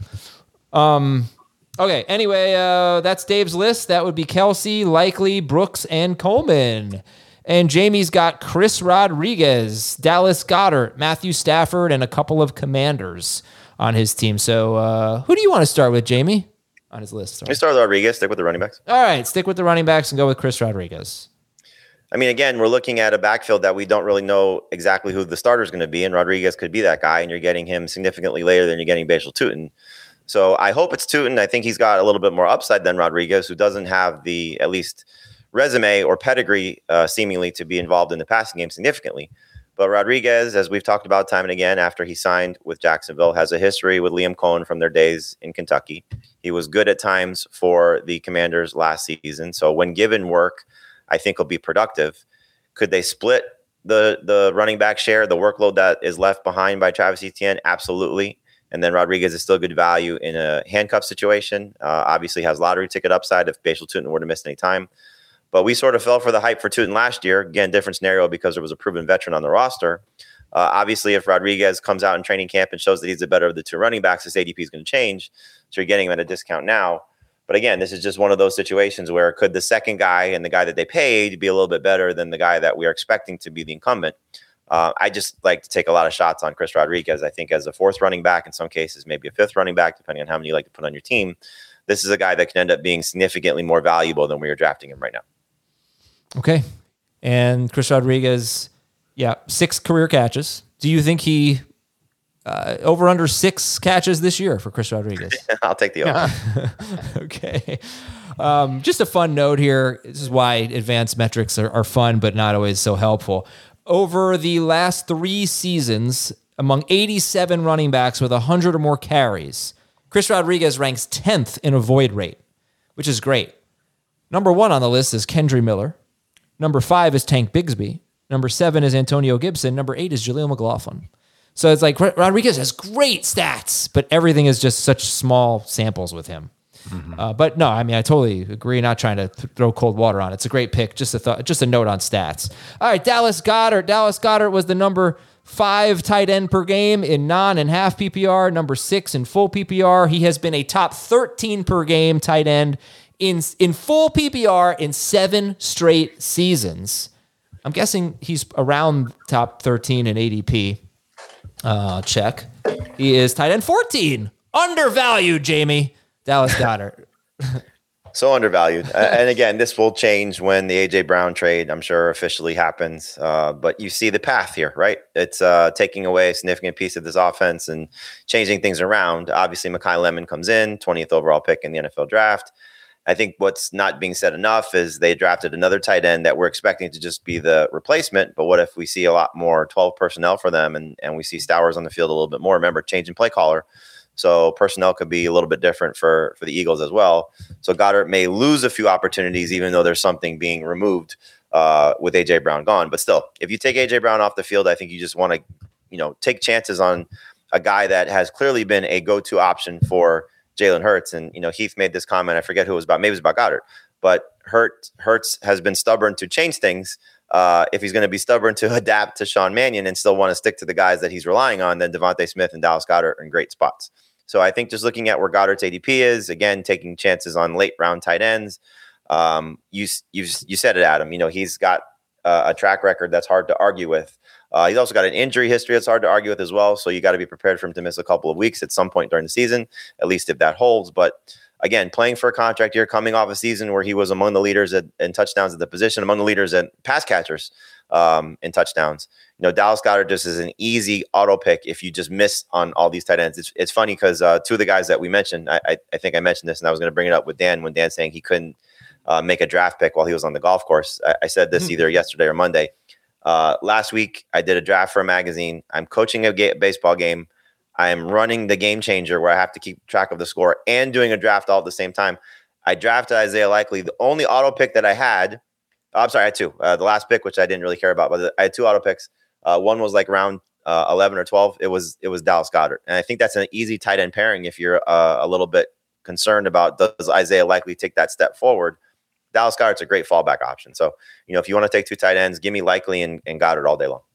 Okay. Anyway, that's Dave's list. That would be Kelsey, Likely, Brooks, and Coleman. And Jamie's got Chris Rodriguez, Dallas Goedert, Matthew Stafford, and a couple of Commanders on his team. So who do you want to start with, Jamie, on his list? Let me start with Rodriguez. Stick with the running backs. All right, stick with the running backs and go with Chris Rodriguez. I mean, again, we're looking at a backfield that we don't really know exactly who the starter is going to be, and Rodriguez could be that guy, and you're getting him significantly later than you're getting Bashal Tutin. So I hope it's Tutin. I think he's got a little bit more upside than Rodriguez, who doesn't have the, at least, resume or pedigree seemingly to be involved in the passing game significantly. But Rodriguez, as we've talked about time and again, after he signed with Jacksonville, has a history with Liam Cohen from their days in Kentucky. He was good at times for the Commanders last season. So when given work, I think he'll be productive. Could they split the running back share, the workload that is left behind by Travis Etienne? Absolutely. And then Rodriguez is still good value in a handcuff situation. Obviously has lottery ticket upside if Bashal Tutin were to miss any time. But we sort of fell for the hype for Tutin last year. Again, different scenario because there was a proven veteran on the roster. Obviously, if Rodriguez comes out in training camp and shows that he's the better of the 2 running backs, his ADP is going to change. So you're getting him at a discount now. But again, this is just one of those situations where could the second guy and the guy that they paid be a little bit better than the guy that we are expecting to be the incumbent? I just like to take a lot of shots on Chris Rodriguez. I think as a 4th running back, in some cases, maybe a 5th running back, depending on how many you like to put on your team, this is a guy that can end up being significantly more valuable than we are drafting him right now. Okay. And Chris Rodriguez Yeah, 6 career catches. Do you think he over under 6 catches this year for Chris Rodriguez? I'll take the over. Okay. Just a fun note here. This is why advanced metrics are fun, but not always so helpful. Over the last 3 seasons, among 87 running backs with 100 or more carries, Chris Rodriguez ranks 10th in avoid rate, which is great. Number 1 on the list is Kendry Miller. Number 5 is Tank Bigsby. Number 7 is Antonio Gibson. Number 8 is Jaleel McLaughlin. So it's like Rodriguez has great stats, but everything is just such small samples with him. But no, I mean, I totally agree. Not trying to throw cold water on it. It's a great pick. Just a note on stats. All right, Dallas Goedert. Dallas Goedert was the number 5 tight end per game in non and half PPR, number 6 in full PPR. He has been a top 13 per game tight end in full PPR in 7 straight seasons. I'm guessing he's around top 13 in ADP. Check. He is tight end 14. Undervalued, Jamie. Dallas Goedert. So undervalued. And again, this will change when the A.J. Brown trade, I'm sure, officially happens. But you see the path here, right? It's taking away a significant piece of this offense and changing things around. Obviously, Mekhi Lemon comes in, 20th overall pick in the NFL draft. I think what's not being said enough is they drafted another tight end that we're expecting to just be the replacement. But what if we see a lot more 12 personnel for them and we see Stowers on the field a little bit more? Remember, changing play caller. So personnel could be a little bit different for the Eagles as well. So Goddard may lose a few opportunities, even though there's something being removed with A.J. Brown gone. But still, if you take A.J. Brown off the field, I think you just want to, take chances on a guy that has clearly been a go-to option for Jalen Hurts. And, Heath made this comment. I forget who it was about. Maybe it was about Goddard. But Hurts has been stubborn to change things. If he's going to be stubborn to adapt to Sean Mannion and still want to stick to the guys that he's relying on, then Devontae Smith and Dallas Goedert are in great spots. So I think just looking at where Goddard's ADP is, again, taking chances on late round tight ends. You said it, Adam. He's got a track record that's hard to argue with. He's also got an injury history that's hard to argue with as well. So you got to be prepared for him to miss a couple of weeks at some point during the season, at least if that holds. But again, playing for a contract year, coming off a season where he was among the leaders in touchdowns at the position, among the leaders in pass catchers in touchdowns. Dallas Goedert just is an easy auto pick if you just miss on all these tight ends. It's funny because 2 of the guys that we mentioned, I think I mentioned this, and I was going to bring it up with Dan when Dan's saying he couldn't make a draft pick while he was on the golf course. I said this either yesterday or Monday. Last week, I did a draft for a magazine. I'm coaching a baseball game. I am running the Game Changer where I have to keep track of the score and doing a draft all at the same time. I drafted Isaiah Likely. The only auto pick that I had, I had 2. The last pick, which I didn't really care about, but I had 2 auto picks. One was like round 11 or 12. It was Dallas Goedert. And I think that's an easy tight end pairing if you're a little bit concerned about does Isaiah Likely take that step forward. Dallas Goedert's a great fallback option. So, if you want to take 2 tight ends, give me Likely and Goddard all day long.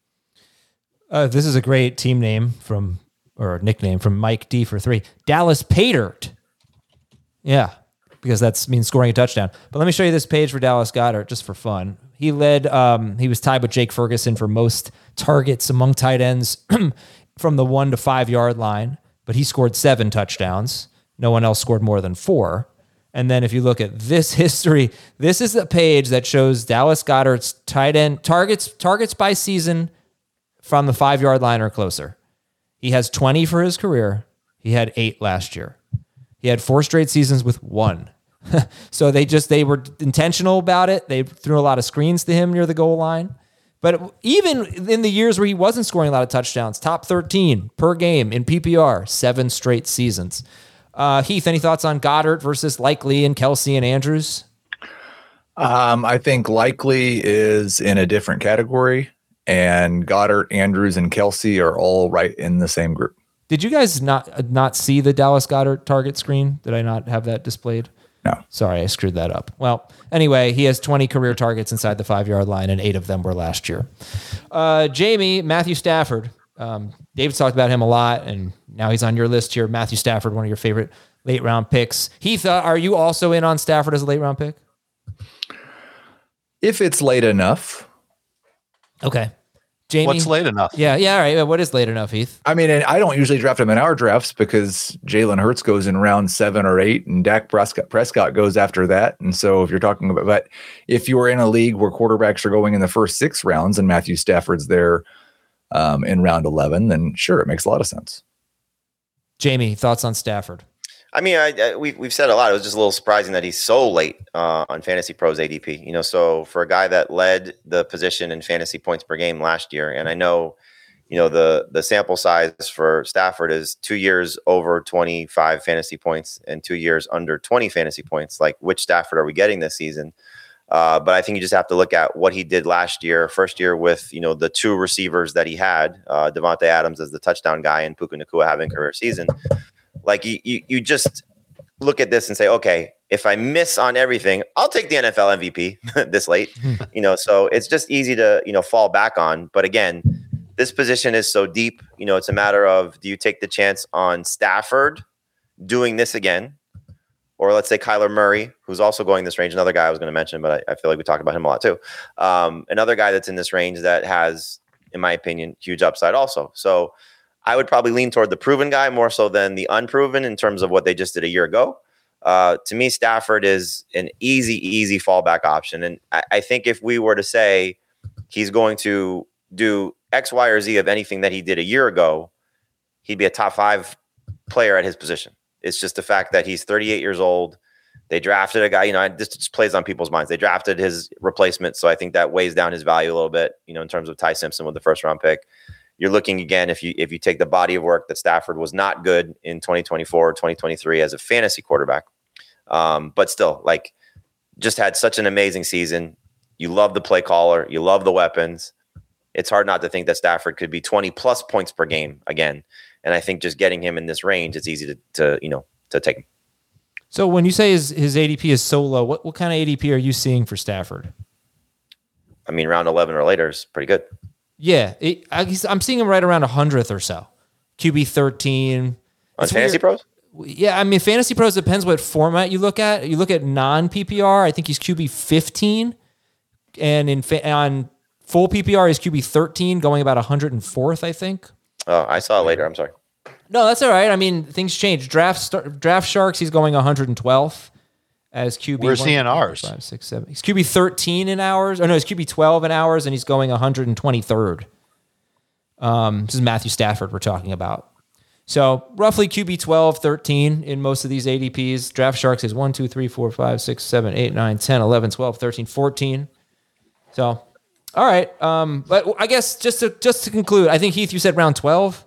This is a great team name or nickname from Mike D for 3. Dallas Paydirt. Yeah, because that means scoring a touchdown. But let me show you this page for Dallas Goedert just for fun. He led, he was tied with Jake Ferguson for most targets among tight ends from the 1 to 5 yard line, but he scored 7 touchdowns. No one else scored more than 4. And then if you look at this history, this is the page that shows Dallas Goedert's tight end targets by season from the 5 yard line or closer. He has 20 for his career. He had 8 last year. He had 4 straight seasons with 1. So they were intentional about it. They threw a lot of screens to him near the goal line. But even in the years where he wasn't scoring a lot of touchdowns, top 13 per game in PPR, 7 straight seasons. Heath, any thoughts on Goddard versus Likely and Kelsey and Andrews? I think Likely is in a different category, and Goddard, Andrews, and Kelsey are all right in the same group. Did you guys not see the Dallas Goedert target screen? Did I not have that displayed? No. Sorry, I screwed that up. Well, anyway, he has 20 career targets inside the 5 yard line, and 8 of them were last year. Jamie, Matthew Stafford. David's talked about him a lot, and now he's on your list here. Matthew Stafford, one of your favorite late round picks. Heath, are you also in on Stafford as a late round pick? If it's late enough. Okay. Jamie? What's late enough? Yeah. All right. What is late enough, Heath? I mean, and I don't usually draft him in our drafts because Jalen Hurts goes in round 7 or 8 and Dak Prescott goes after that. And so if you're talking about, but if you're in a league where quarterbacks are going in the first 6 rounds and Matthew Stafford's there in round 11, then sure, it makes a lot of sense. Jamie, thoughts on Stafford? I mean, we've said a lot. It was just a little surprising that he's so late on Fantasy Pros ADP. So for a guy that led the position in fantasy points per game last year, and I know, the sample size for Stafford is 2 years over 25 fantasy points and 2 years under 20 fantasy points. Like, which Stafford are we getting this season? But I think you just have to look at what he did last year, first year with, the 2 receivers that he had, Devontae Adams as the touchdown guy and Puka Nacua having a career season. Like you just look at this and say, okay, if I miss on everything, I'll take the NFL MVP this late, so it's just easy to, fall back on. But again, this position is so deep, it's a matter of, do you take the chance on Stafford doing this again? Or let's say Kyler Murray, who's also going this range, another guy I was going to mention, but I feel like we talked about him a lot too. Another guy that's in this range that has, in my opinion, huge upside also. So I would probably lean toward the proven guy more so than the unproven in terms of what they just did a year ago. To me, Stafford is an easy fallback option. And I think if we were to say he's going to do X, Y, or Z of anything that he did a year ago, he'd be a top 5 player at his position. It's just the fact that he's 38 years old. They drafted a guy, this just plays on people's minds. They drafted his replacement. So I think that weighs down his value a little bit, in terms of Ty Simpson with the first round pick. You're looking again, if you take the body of work that Stafford was not good in 2024, 2023 as a fantasy quarterback, but still, like, just had such an amazing season. You love the play caller. You love the weapons. It's hard not to think that Stafford could be 20 plus points per game again. And I think just getting him in this range, it's easy to take him. So when you say his ADP is so low, what kind of ADP are you seeing for Stafford? I mean, round 11 or later is pretty good. Yeah, I'm seeing him right around 100th or so. QB 13. On Fantasy Pros? Yeah, I mean, Fantasy Pros depends what format you look at. You look at non-PPR, I think he's QB 15. And on full PPR, he's QB 13, going about 104th, I think. Oh, I saw it later. I'm sorry. No, that's all right. I mean, things change. Draft Sharks, he's going 112th as QB. Where's he in ours? 5, 6, 7. He's QB 13 in ours. Or no, he's QB 12 in ours, and he's going 123rd. This is Matthew Stafford we're talking about. So roughly QB 12, 13 in most of these ADPs. Draft Sharks is 1, 2, 3, 4, 5, 6, 7, 8, 9, 10, 11, 12, 13, 14. So, all right. But I guess just to conclude, I think, Heath, you said round 12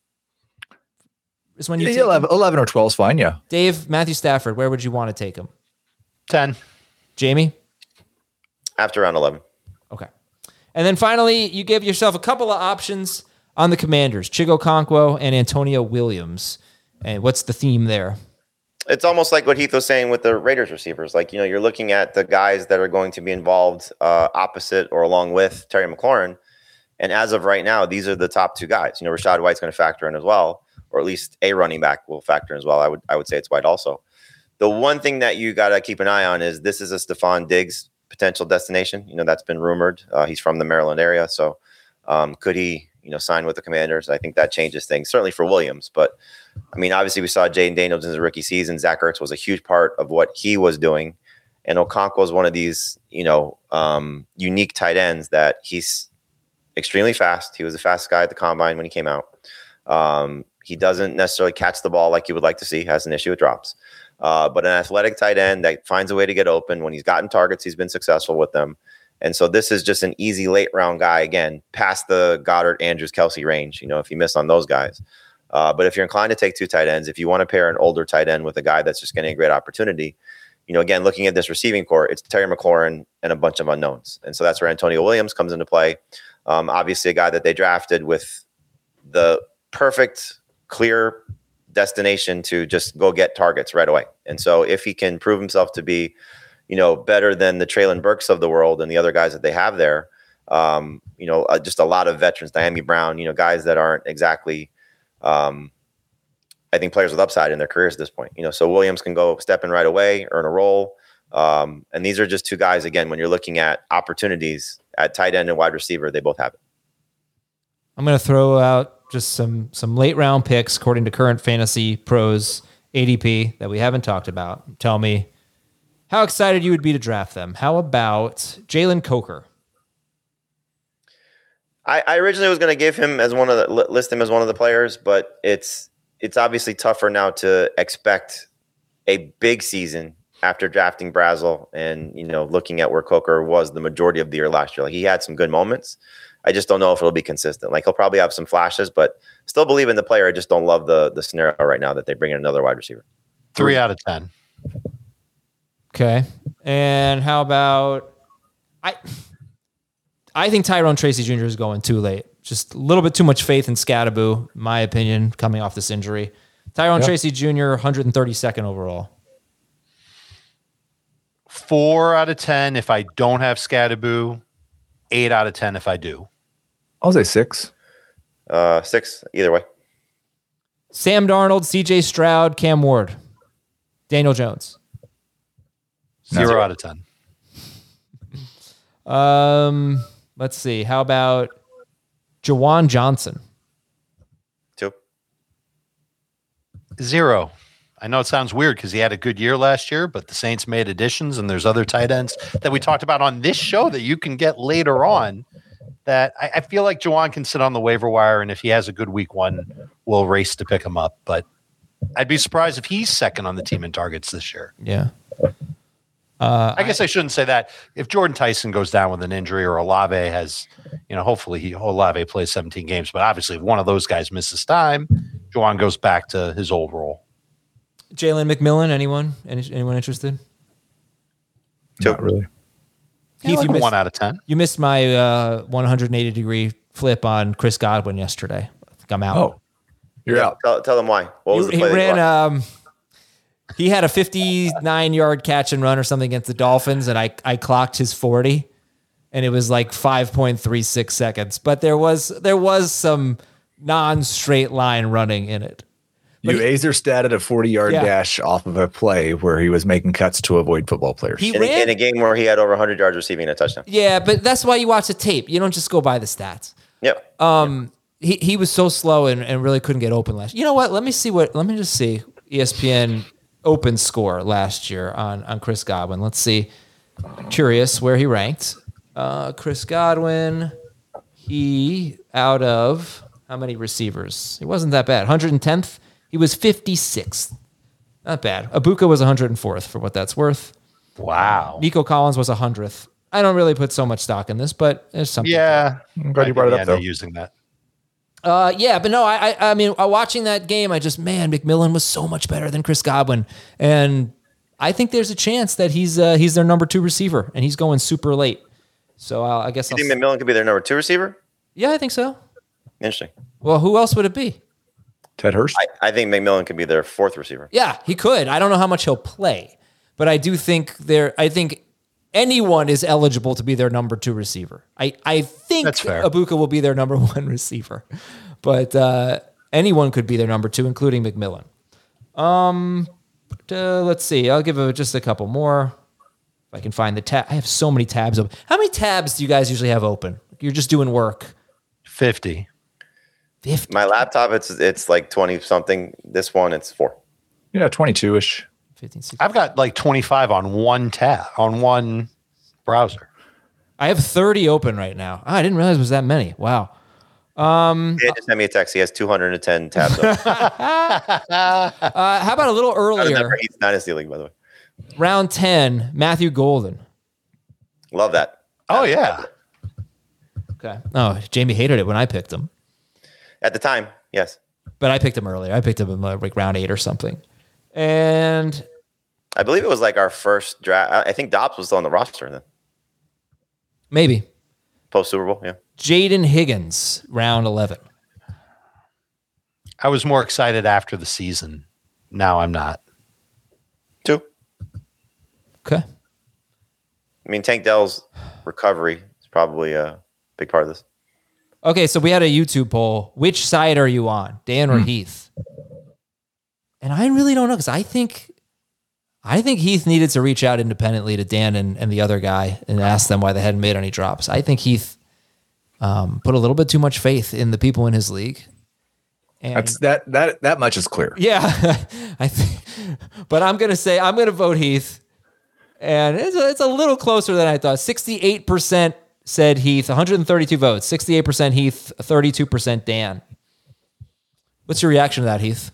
is when you take 11 or 12 is fine, yeah. Dave, Matthew Stafford, where would you want to take him? 10. Jamie? After round 11. Okay. And then finally, you give yourself a couple of options on the Commanders, Chigo Okonkwo and Antonio Williams. And what's the theme there? It's almost like what Heath was saying with the Raiders receivers. Like, you're looking at the guys that are going to be involved opposite or along with Terry McLaurin. And as of right now, these are the top 2 guys. Rachaad White's going to factor in as well, or at least a running back will factor in as well. I would say it's White also. The one thing that you got to keep an eye on is this is a Stephon Diggs potential destination. That's been rumored. He's from the Maryland area. So could he, sign with the Commanders? I think that changes things, certainly for Williams. But, I mean, obviously we saw Jaden Daniels in his rookie season. Zach Ertz was a huge part of what he was doing. And Okonkwo is one of these, unique tight ends that he's extremely fast. He was the fastest guy at the combine when he came out. He doesn't necessarily catch the ball like you would like to see. He has an issue with drops. But an athletic tight end that finds a way to get open. When he's gotten targets, he's been successful with them. And so this is just an easy late round guy, again, past the Goddard, Andrews, Kelsey range, if you miss on those guys. But if you're inclined to take 2 tight ends, if you want to pair an older tight end with a guy that's just getting a great opportunity, again, looking at this receiving core, it's Terry McLaurin and a bunch of unknowns. And so that's where Antonio Williams comes into play. Obviously a guy that they drafted with the perfect, clear destination to just go get targets right away. And so if he can prove himself to be, better than the Treylon Burks of the world and the other guys that they have there, just a lot of veterans, Diami Brown, guys that aren't exactly, I think, players with upside in their careers at this point. So Williams can go step in right away, earn a role. And these are just 2 guys, again, when you're looking at opportunities at tight end and wide receiver, they both have it. I'm going to throw out just some late round picks according to current Fantasy Pros ADP that we haven't talked about. Tell me how excited you would be to draft them. How about Jalen Coker? I originally was going to give him as list him as one of the players, but it's obviously tougher now to expect a big season after drafting Brazel and, looking at where Coker was the majority of the year last year. Like, he had some good moments. I just don't know if it'll be consistent. Like, he'll probably have some flashes, but still believe in the player. I just don't love the scenario right now that they bring in another wide receiver. 3 out of 10. Okay. And how about I think Tyrone Tracy Jr. is going too late. Just a little bit too much faith in Scadaboo, in my opinion, coming off this injury. Tyrone Tracy Jr., 132nd overall. 4 out of 10 if I don't have Scadaboo. 8 out of 10 if I do. I'll say 6. 6, either way. Sam Darnold, CJ Stroud, Cam Ward, Daniel Jones. 0 out of 10. Let's see. How about Jawan Johnson? 2. 0. I know it sounds weird because he had a good year last year, but the Saints made additions, and there's other tight ends that we talked about on this show that you can get later on that I feel like Jawan can sit on the waiver wire, and if he has a good week 1, we'll race to pick him up. But I'd be surprised if he's second on the team in targets this year. Yeah. I guess I shouldn't say that. If Jordan Tyson goes down with an injury or Olave has, hopefully Olave plays 17 games, but obviously if one of those guys misses time, Jawan goes back to his old role. Jalen McMillan, anyone interested? 2. Not really. Keith, Like you missed, 1 out of 10. you missed my 180-degree flip on Chris Godwin yesterday. I think I'm out. Oh, you're out. Tell them why. What was the He play? ran. He had a 59-yard catch and run or something against the Dolphins, and I clocked his 40, and it was like 5.36 seconds. But there was some non-straight line running in it. You Azer statted a 40-yard Yeah. dash off of a play where he was making cuts to avoid football players. He in ran. a game where he had over 100 yards receiving a touchdown. Yeah, but that's why you watch the tape. You don't just go by the stats. Yep. He was so slow and really couldn't get open last. You know what? Let me just see ESPN open score last year on Chris Godwin. Let's see. Curious where he ranked. Chris Godwin, he out of how many receivers? It wasn't that bad. 110th. He was 56th. Not bad. Abuka was 104th for what that's worth. Wow. Nico Collins was 100th. I don't really put so much stock in this, but there's something. Yeah. I'm glad you brought it up, though. Using that. Yeah, but no, I mean, watching that game, McMillan was so much better than Chris Godwin, and I think there's a chance that he's their number 2 receiver, and he's going super late. So I guess You think McMillan could be their number 2 receiver? Yeah, I think so. Interesting. Well, who else would it be? Ted Hurst? I think McMillan could be their 4th receiver. Yeah, he could. I don't know how much he'll play, but I do think I think anyone is eligible to be their number 2 receiver. I think That's fair. Abuka will be their number 1 receiver, but anyone could be their number 2, including McMillan. Let's see. I'll give just a couple more. If I can find the tab. I have so many tabs open. How many tabs do you guys usually have open? You're just doing work. 50. 50. My laptop, it's like 20 something. This one, it's 4. Yeah, 22-ish. 15, 16. I've got like 25 on one tab, on one browser. I have 30 open right now. I didn't realize it was that many. Wow. Yeah, just send me a text. He has 210 tabs open. How about a little Not a earlier? number. He's Dynasty League, by the way. Round 10, Matthew Golden. Love that. Oh, yeah. Okay. Oh, Jamie hated it when I picked him, At the time, yes. but I picked him earlier. I picked him in like round 8 or something. And I believe it was like our first draft. I think Dobbs was still on the roster then. maybe Post Super Bowl, yeah. Jaden Higgins, round 11. I was more excited after the season. Now I'm not. 2. Okay. I mean, Tank Dell's recovery is probably a big part of this. Okay, so we had a YouTube poll. Which side are you on, Dan or Heath? And I really don't know because I think Heath needed to reach out independently to Dan and the other guy and ask them why they hadn't made any drops. I think Heath put a little bit too much faith in the people in his league. And That's that much is clear. yeah, but I'm going to vote Heath. And it's a little closer than I thought. 68% said Heath, 132 votes. 68% Heath, 32% Dan. What's your reaction to that, Heath?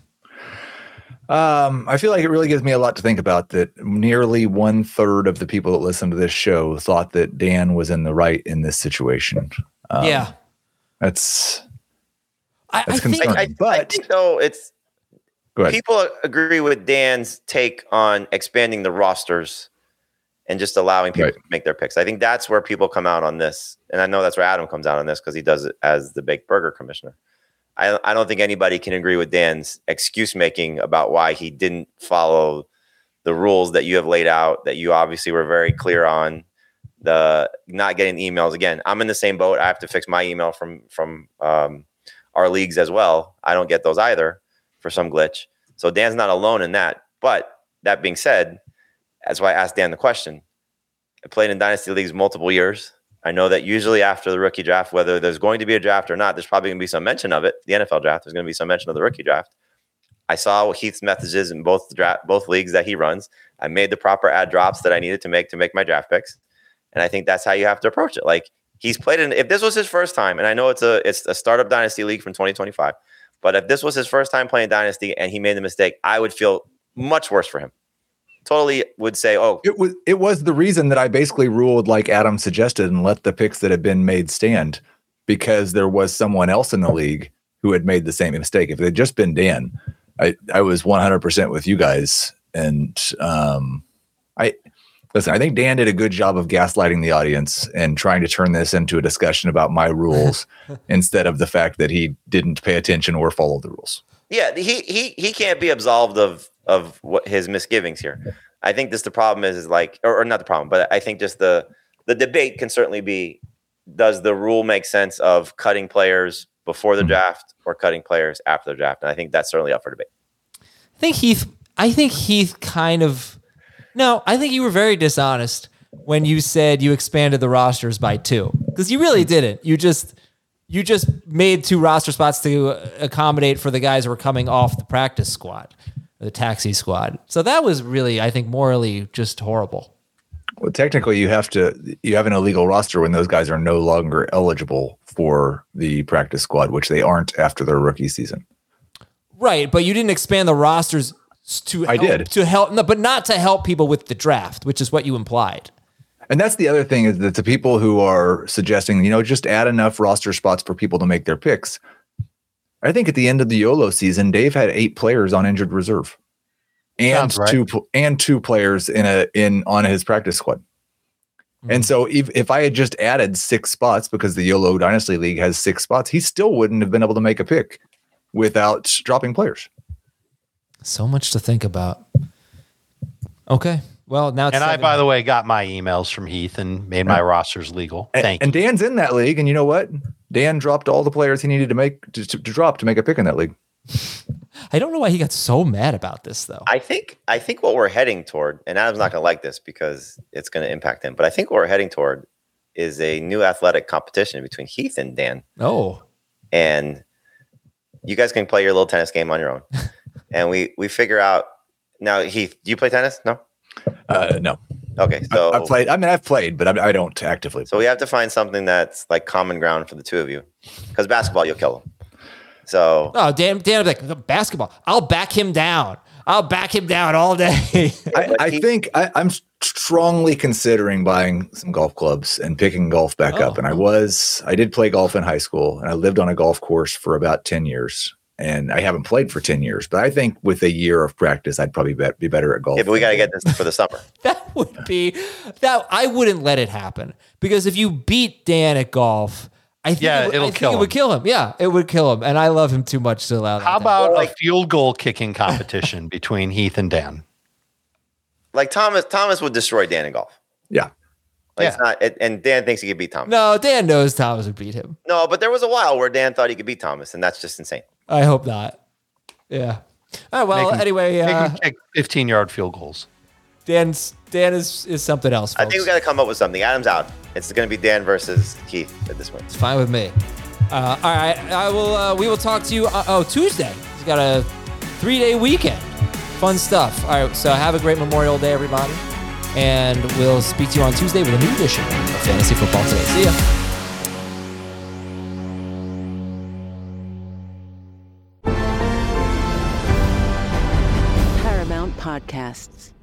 I feel like it really gives me a lot to think about that nearly 1/3 of the people that listen to this show thought that Dan was in the right in this situation. Yeah. That's I think, concerning. I think though it's Go ahead. people agree with Dan's take on expanding the rosters and just allowing people Right. to make their picks. I think that's where people come out on this. And I know that's where Adam comes out on this because he does it as the Baked Burger commissioner. I don't think anybody can agree with Dan's excuse making about why he didn't follow the rules that you have laid out, that you obviously were very clear on. The not getting emails. Again, I'm in the same boat. I have to fix my email from our leagues as well. I don't get those either for some glitch. So Dan's not alone in that. But that being said, that's why I asked Dan the question. I played in Dynasty Leagues multiple years. I know that usually after the rookie draft, whether there's going to be a draft or not, there's probably going to be some mention of it. The NFL draft, there's going to be some mention of the rookie draft. I saw Heath's messages in both leagues that he runs. I made the proper ad drops that I needed to make my draft picks. And I think that's how you have to approach it. Like he's played in, if this was his first time, and I know it's a startup Dynasty League from 2025, but if this was his first time playing Dynasty and he made the mistake, I would feel much worse for him. Totally would say, oh, It was the reason that I basically ruled like Adam suggested and let the picks that had been made stand, because there was someone else in the league who had made the same mistake. If it had just been Dan, I was 100% with you guys. And I think Dan did a good job of gaslighting the audience and trying to turn this into a discussion about my rules instead of the fact that he didn't pay attention or follow the rules. yeah, he can't be absolved of what his misgivings here. I think the problem is like, or not the problem, but I think just the debate can certainly be, does the rule make sense of cutting players before the draft or cutting players after the draft? And I think that's certainly up for debate. I think Heath kind of, no, I think you were very dishonest when you said you expanded the rosters by 2, because you really didn't. You just made 2 roster spots to accommodate for the guys who were coming off the practice squad, or the taxi squad. So that was really, I think, morally just horrible. Well, technically, you have an illegal roster when those guys are no longer eligible for the practice squad, which they aren't after their rookie season. Right, but you didn't expand the rosters to I help, did. to help, no, but not to help people with the draft, which is what you implied. And that's the other thing, is that the people who are suggesting, just add enough roster spots for people to make their picks. I think at the end of the YOLO season, Dave had 8 players on injured reserve, and Sounds right. 2 players on his practice squad. And so if I had just added 6 spots, because the YOLO Dynasty League has 6 spots, he still wouldn't have been able to make a pick without dropping players. So much to think about. Okay. Well, now it's And I, 7. by the way, got my emails from Heath and made my rosters legal. Thank And you. Dan's in that league, and you know what? Dan dropped all the players he needed to make to drop to make a pick in that league. I don't know why he got so mad about this, though. I think what we're heading toward, and Adam's not going to like this because it's going to impact him, but I think what we're heading toward is a new athletic competition between Heath and Dan. Oh, And you guys can play your little tennis game on your own. And we figure out now. Heath, do you play tennis? No. No, Okay, so I've played. I mean, I've played, but I don't actively. So we have to find something that's like common ground for the two of you, because basketball you'll kill them. So Dan like, basketball. I'll back him down. I'll back him down all day. I think I'm strongly considering buying some golf clubs and picking golf back up. And I did play golf in high school, and I lived on a golf course for about 10 years. And I haven't played for 10 years, but I think with a year of practice, I'd probably be better at golf. yeah, but we got to get this for the summer. That would be that. I wouldn't let it happen, because if you beat Dan at golf, I think it would kill him. Yeah, it would kill him. And I love him too much to allow that. How about a field goal kicking competition between Heath and Dan? Like Thomas would destroy Dan in golf. Yeah. Like it's not, and Dan thinks he could beat Thomas. No, Dan knows Thomas would beat him. No, but there was a while where Dan thought he could beat Thomas, and that's just insane. I hope not. Yeah. Oh, well, Make him- anyway. Make him kick 15-yard field goals. Dan is something else, folks. I think we got to come up with something. Adam's out. It's going to be Dan versus Keith at this point. It's fine with me. All right, we will talk to you. Tuesday. He's got a 3-day weekend. Fun stuff. All right, so have a great Memorial Day, everybody. And we'll speak to you on Tuesday with a new edition of Fantasy Football Today. See ya. Paramount Podcasts.